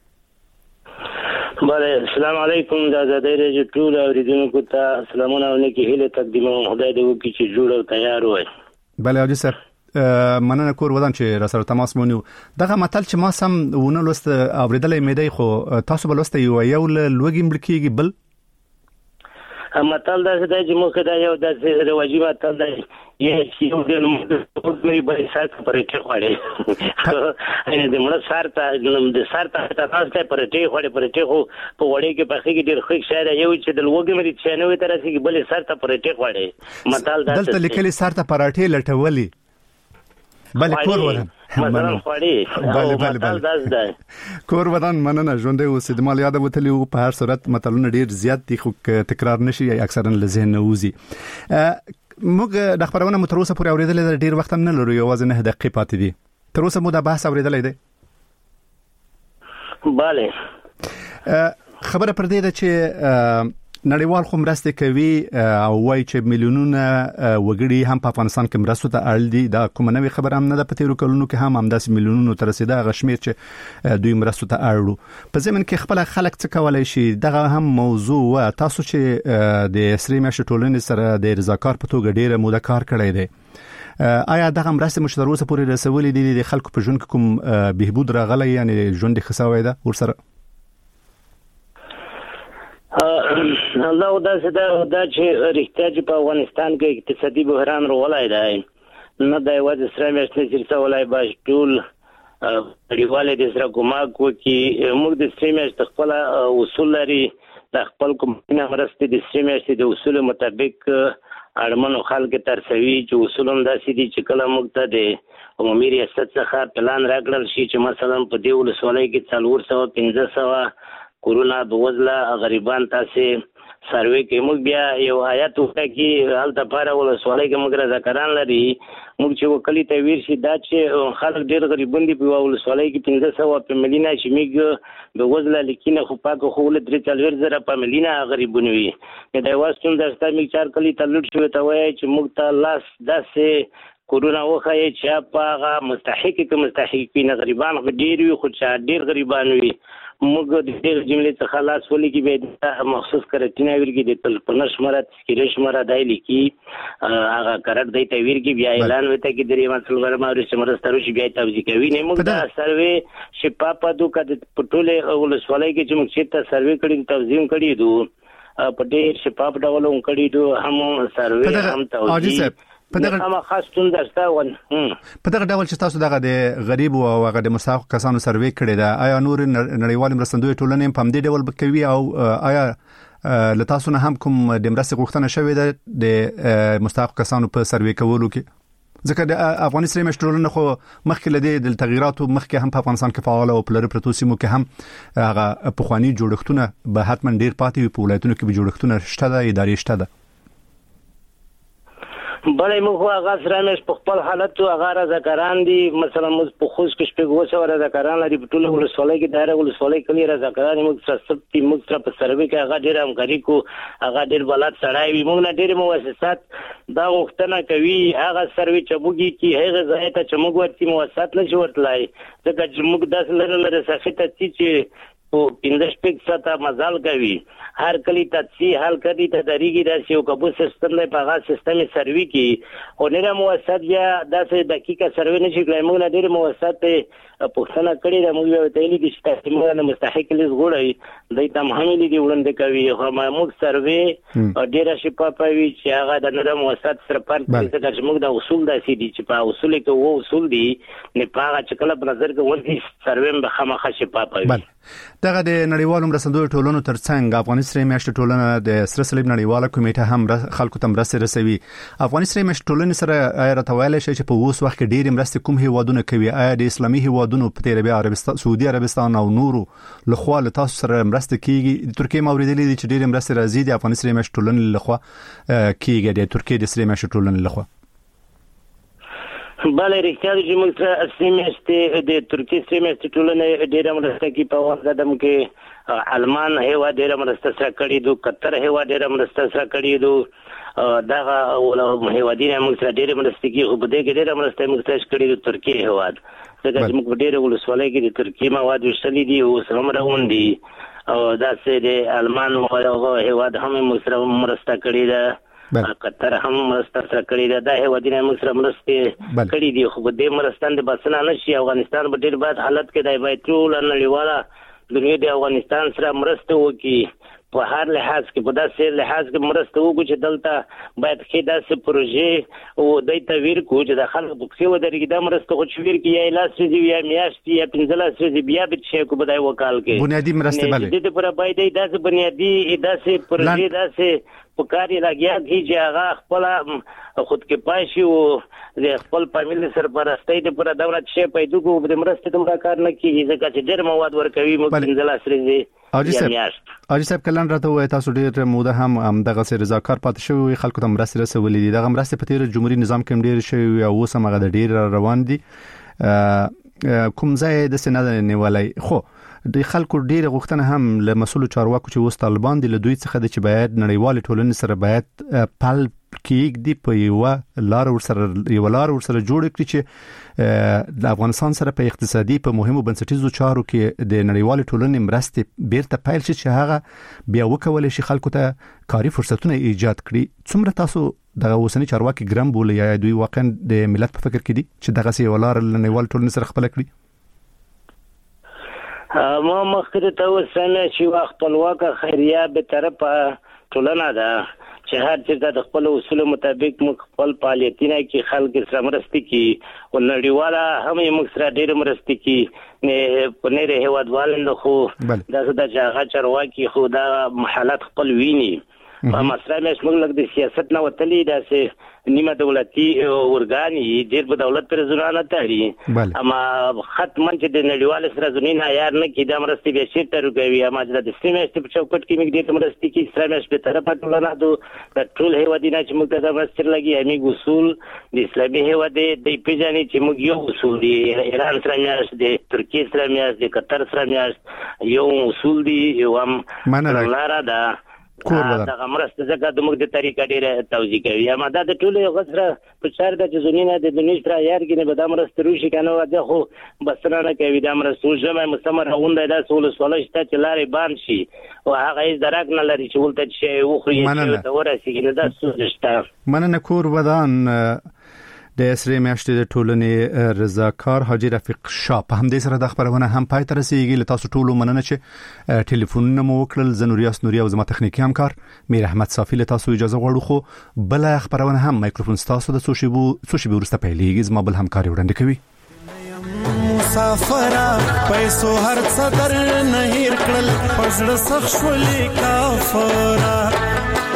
بله السلام علیکم، د آزادۍ رادیو ټول اوریدونکو ته سلامونه او نیکی هیله تقدیموم. خدای دې وکړي چې جوړ او تیار وای. بله حاجی صاحب مننه کور ودان چې را سره تماس مونږ. دغه متل چې ما سم ونه لوست اوریدلې مې دی، خو تاسو بل لوست یو یو لوګي ملکیږي بل متل دا چې موږ دا یو د رواجی متل دی یې یو د موږ به سات پرېټه خوړې ان د موږ سارته د سارته تاسو ته پرېټه خوړې پرېټه خو په وړې کې په خې کې ډېر خوښ شاید یو چې د لوګي مې چې نو تر څه کې بل سارته پرېټه خوړې متل دا دلته لیکلي سارته پراټه لټولي بله کور ودان مثلا خوړې بله بله بله کور ودان مننه ژوندې اوسې. د مال یاد وتلی په هر صورت متلونه ډیر زیات دي خو تکرار نشي اکثرا له ذهن وځي. موږ د خبرونه متروسه پورې اوریدل ډیر وخت هم نه لرو، یوازې نه دقیقې پاتې دي. تر اوسه مو دا بحث اوریدل دی؟ bale خبره پر دې ده چې نړیوال خو مرسته کوي او وایي چې میلیونونه وګړي هم په افغانستان کې مرستو ته اړ دي. دا کومه نوې خبره هم نه ده، په تیرو کلونو کې هم همداسې میلیونونو ته رسیده هغه شمېر چې دوی مرستو ته اړ وو. په ضمن کې خپل خلک څه کولی شي؟ دغه هم موضوع و. تاسو چې د سری میاشتې ټولنې سره د رضاکار په توګه ډېره موده کار کړی دی، آیا دغه مرستې مو چې تر اوسه پورې رسولې دي د خلکو په ژوند کې کوم بهبود راغلی، یعنی ژوند یې ښه سوی ده ورسره؟ الله دا سده دا چې رښتیا چې په افغانستان کې اقتصادي بحران راغلی دی، نه دا یوازې سره میاشتې چې رسولی باش ټول نړیوالې د سره کومک وکړي. موږ د سره میاشتې خپله اصول لري، د خپل کومونه مرستې د سره میاشتې د اصولو مطابق اړمنو خلکو ته رسوي چې اصول هم داسې دي چې کله موږ ته د عمومي ریاست څخه پلان راکړل شي چې مثلا په دې ولسوالۍ کې څلور سوه پنځه سوه کورونا بوزله غریبان تاسې سروې کې موږ بیا یو آیات وکړي هلته پاره ولسوالۍ کې موږ رضاکاران لري. موږ چې وکړي ته ویر شي دا چې خلک ډېر غریبان دي په ولسوالۍ کې پنځه سوه په ملیونه چې موږ بوزله لیکینه خو پاکه خو ول درې څلور زره په ملیونه غریبون وي. دا یوازې څومره درسته موږ چار کلی ته لوټ شوی ته وایي چې موږ ته لاس داسې کورونا وخایي چې په هغه مستحق کې مستحق وي، نه غریبان ډېر وي خو چې ډېر غریبان وي. موږ د دې جملې څخه لاس ولګي به مخصوص کرټینه ورګي د تلپنه شماره تذکیره شماره دای لیکي هغه کرټ دی ته ورګي بیا اعلان وته کې درې مسل ورماري شماره سترو شي بیا توضیح کوي. نه موږ دا سروې شپاپا دوه د پټوله ولسوالۍ کې چې موږ چې تا سروې کړی توضیح کړی دوه په دې شپاپ ډول هم کړی دوه هم سروې هم توضیح په دغه خاص تون درسته ون په دغه ډول چې تاسو دغه د غریب او هغه د مستحق کسانو سروې کړی دا، آیا نور نړیوال مرستندوی ټولنې په دې ډول کوي او آیا له تاسو نه هم کوم د مرستې غوښتنه شوې ده د مستحق کسانو په سروې کولو کې؟ ځکه د افغاني سره مشت ټولنه خو مخکې لدی د تغیراتو مخکې هم په افغانستان کې فعال او په لری پروتو سیمو کې هم هغه پخوانی جوړښتونه به حتما ډیر پاتې وي، په ولایتونو کې به جوړښتونه شته ده، ادارې شته ده. بلې موږ هغه سره مې په خپل حالت او هغه رضاکاران دي مثلا موږ په خوش کې شپږ وسو رضاکاران لري په ټول ولسوالۍ کې دایره ولسوالۍ کې رضاکاران موږ سره سپتي موږ سره په سروي کې هغه ډېر همکاري کو هغه ډېر بلد سړی وي موږ نه ډېر مؤسسات دا وختونه کوي هغه سروي چې موږ کې هغه ځای ته چې موږ ورتي مؤسسات نشو ورتلای ځکه چې موږ داس لره لره سخته چې او پندش پک ستا مزال کوي هر کلی تدسی حل کړي ته دریږي د یو کبو سیستم نه په هغه سیستم سروي کې او نه مؤسسات یا داسې دقیقه سروي نشي کولای موږ نه ډېر مؤسسات پوښتنه کړې ده موږ یو تېلي دي چې موږ نه مستحق لیز غوړی د تمامي دي وړاندې کوي خو موږ سروي ډېر شفافوي چې هغه د نړۍ مؤسسات سره فرق کوي چې موږ د اصول داسې دي چې په اصول کې وو اصول دي نه پاغه چې کله په نظر کې ورته سروي به خامخا شفافوي دغه د نړیوالو مرستندوی ټولنو ترڅنګ افغاني سره میاشت ټولنه د سره صلیب نړیواله کمیټه هم خلکو ته مرسته رسوي افغاني سره میاشت ټولنه سره راټولای شي چې په اوس وخت کې ډېر مرسته کوم هیوادونه کوي آیا د اسلامي هیوادونو په تیر بیا عربستان سعودي عربستان او نورو لخوا له تاسو سره مرسته کیږي د ترکیه موریدلې دي چې ډېر مرسته راځي د افغاني سره میاشت ټولنه لخوا کیږي د ترکیه د سره میاشت ټولنه لخوا بله رښتیا دي چې موږ سره سیمېستې د ترکیې سیمېستې ټولنې ډېره مرسته کوي په وخت قدم کې المان هیواد ډېره مرسته سره کړې دو قطر هیواد ډېره مرسته سره کړې دو دغه هیوادونه موږ سره ډېره مرسته کوي خو په دې کې ډېره مرسته موږ سره کړې دو ترکیې هیواد ځکه چې موږ ډېره ولسوالۍ کې د ترکیې مواد وشلې دي اوس هم روان دي او داسې د المان هیواد هم موږ سره مرسته کړې ده قطر هم مرسته سره کړې ده دا هیوادونه موږ سره مرسته کړې دي خو د مرستان د بسنه نشي افغانستان په ډېر بد حالت کې دی باید ټول نړیواله دنیا د افغانستان سره مرسته وکړي په هر لحاظ کې په داسې لحاظ کې مرسته وکړو چې دلته باید کې داسې پروژې او د تویر کو چې د خلکو بکسي ودرېږي دا مرسته خو چې ویر کې یا لاس ورځي یا میاشتې یا پنځلس ورځې بیا به شي کو بدای وکال کې بنیادی مرسته بلې د دې پر باید داسې بنیادی داسې پروژې داسې پکاري لګیا کی چې هغه خپل خود کې پاشي او د خپل فامیل سرپرستی د پر دولت شي پیدا کو د مرسته تم کار نه کیږي ځکه چې ډېر مواد ورکوي مو پنځلس ورځې اجي صاحب اجي صاحب کلن راته وای تاسو ډېر موده هم دغه سر رضاکار پاتې شوی خلکو ته مرسته رسولې دي دغه مرسته په تیر جمهوریت نظام کې ډېر شوی او اوس هم هغه ډېر روان دي کوم ځای د سند نیولای خو د خلکو ډېر غوښتنه هم له مسولو چارواکو چې اوس طالبان دي له دوی څخه د چې باید نړیوال ټولنې سره باید پل کېږ دی په یو لار ورسره یو لار ورسره جوړ کړي چې د افغانستان سره په اقتصادي په مهمو بنسټیزو چارو کې د نړیوال ټولنې مرستې بیرته پیل شي چې هغه بیا وکول شي خلکو ته کاري فرصتونه ایجاد کړي څومره تاسو دغه اوسنی چارواکي ګرام بوله یا دوی واقعا د ملت په فکر کې دي چې دغه سی ولار نړیوال ټولنې سره خپل کړي ما مخکې ته وسنه چې وخت خپلواکه خیریه به طرفه ټولنه ده چې هر څه د خپل اصول مطابق موږ خپل فعالیتونه کې خلک سره مرسته کوي او نړیواله هم موږ سره ډېر مرسته کوي نه په نړۍ هیوادوالو خو دا د جاغه چرواکي خو دا حالت خپل ویني په مسله مې موږ لګ د سیاست نه وتلې داسې نیمه دولتي ورګانی ډېر په دولت پر ځونه تاړي اما ختمن چې د نړیوال سره ځنینه یار نه کې د مرستې به شي تر کوي اما د سیمې په چوکټ کې موږ ډېر مرستې کې سره په طرفه ټولنه د ټول هیوادینه چې موږ د مرستې لګي همي اصول د اسلامي هیواد د پیژنې چې موږ یو اصول دي ایران سره میاشت د ترکیه سره میاشت د قطر سره میاشت یو اصول دي یو هم لاره ده دا مرسته ځکه د موږ د طریقې ډیره توضیح کوي اما دا د ټولو غسره په شر د جزونینه د دنیا تر یارګنه به د مرسته روشي کنه واځه خو بسره نه کوي د مرسته جمع مستمر اونده د سول سولشت چې لارې بان شي او هغه یې درک نه لري چې ولته شي او خو یې ته ورسیږي نه د سوزشت مننه کور ودان د سری میاشتې د ټولنې رضاکار حاجی رفیق شاه په همدې سره د خبرونه هم پای ته رسیدي له تاسو ټولو مننه چې ټلیفونونه مو وکړل زنوریاس نوري او زما تخنیکی همکار میر احمد صافی له تاسو اجازه غواړو خو بل خبرونه هم میکروفون تاسو د سوشيبو سوشيبو ورسته پیلېږي زما بل همکاري وړاندې کوي مسافر پیسو هر څه در نه هیر کړل پزړه سخت شولې کافر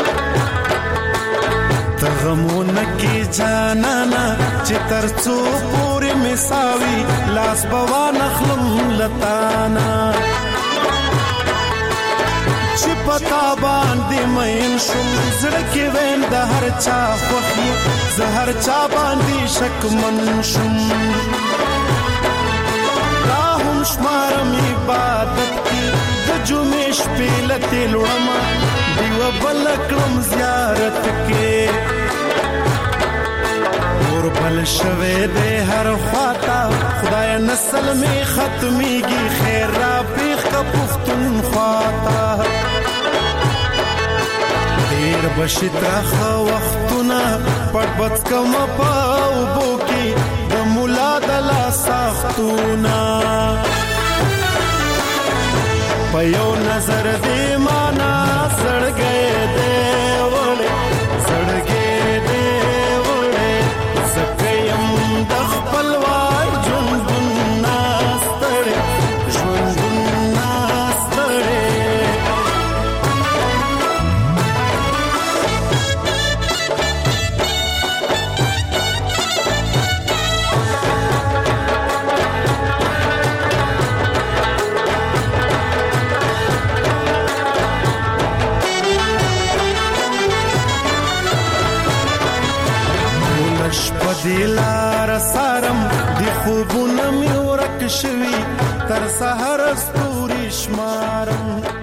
تغمونه کی جانانا چې ترڅو پوری مساوي لاس بوا نخلم لتانا چې پتا باندې مین شم زړه کې وین د هر چا خوخي زه هر چا باندې شک من شم دا هم شمارم عبادت کې د جمعې شپې لته لړما دیو بل کړم زیارت کې اور بل شوه دې هر خواتا خدای نسل می ختميږي خیر را پیخ کا پختون خواتا دیر بشترخ وختونه پټ بد کم پاو بوکی د مولا د لا سختونه په یو نظر دې معنا سړګې دې وړې سړګې دې وړې زکیم د خپل وای ژوند ناستړې ژوند ناستړې دلار سارم دی خوبونه می ورک شوی تر سحر ستوري شمارم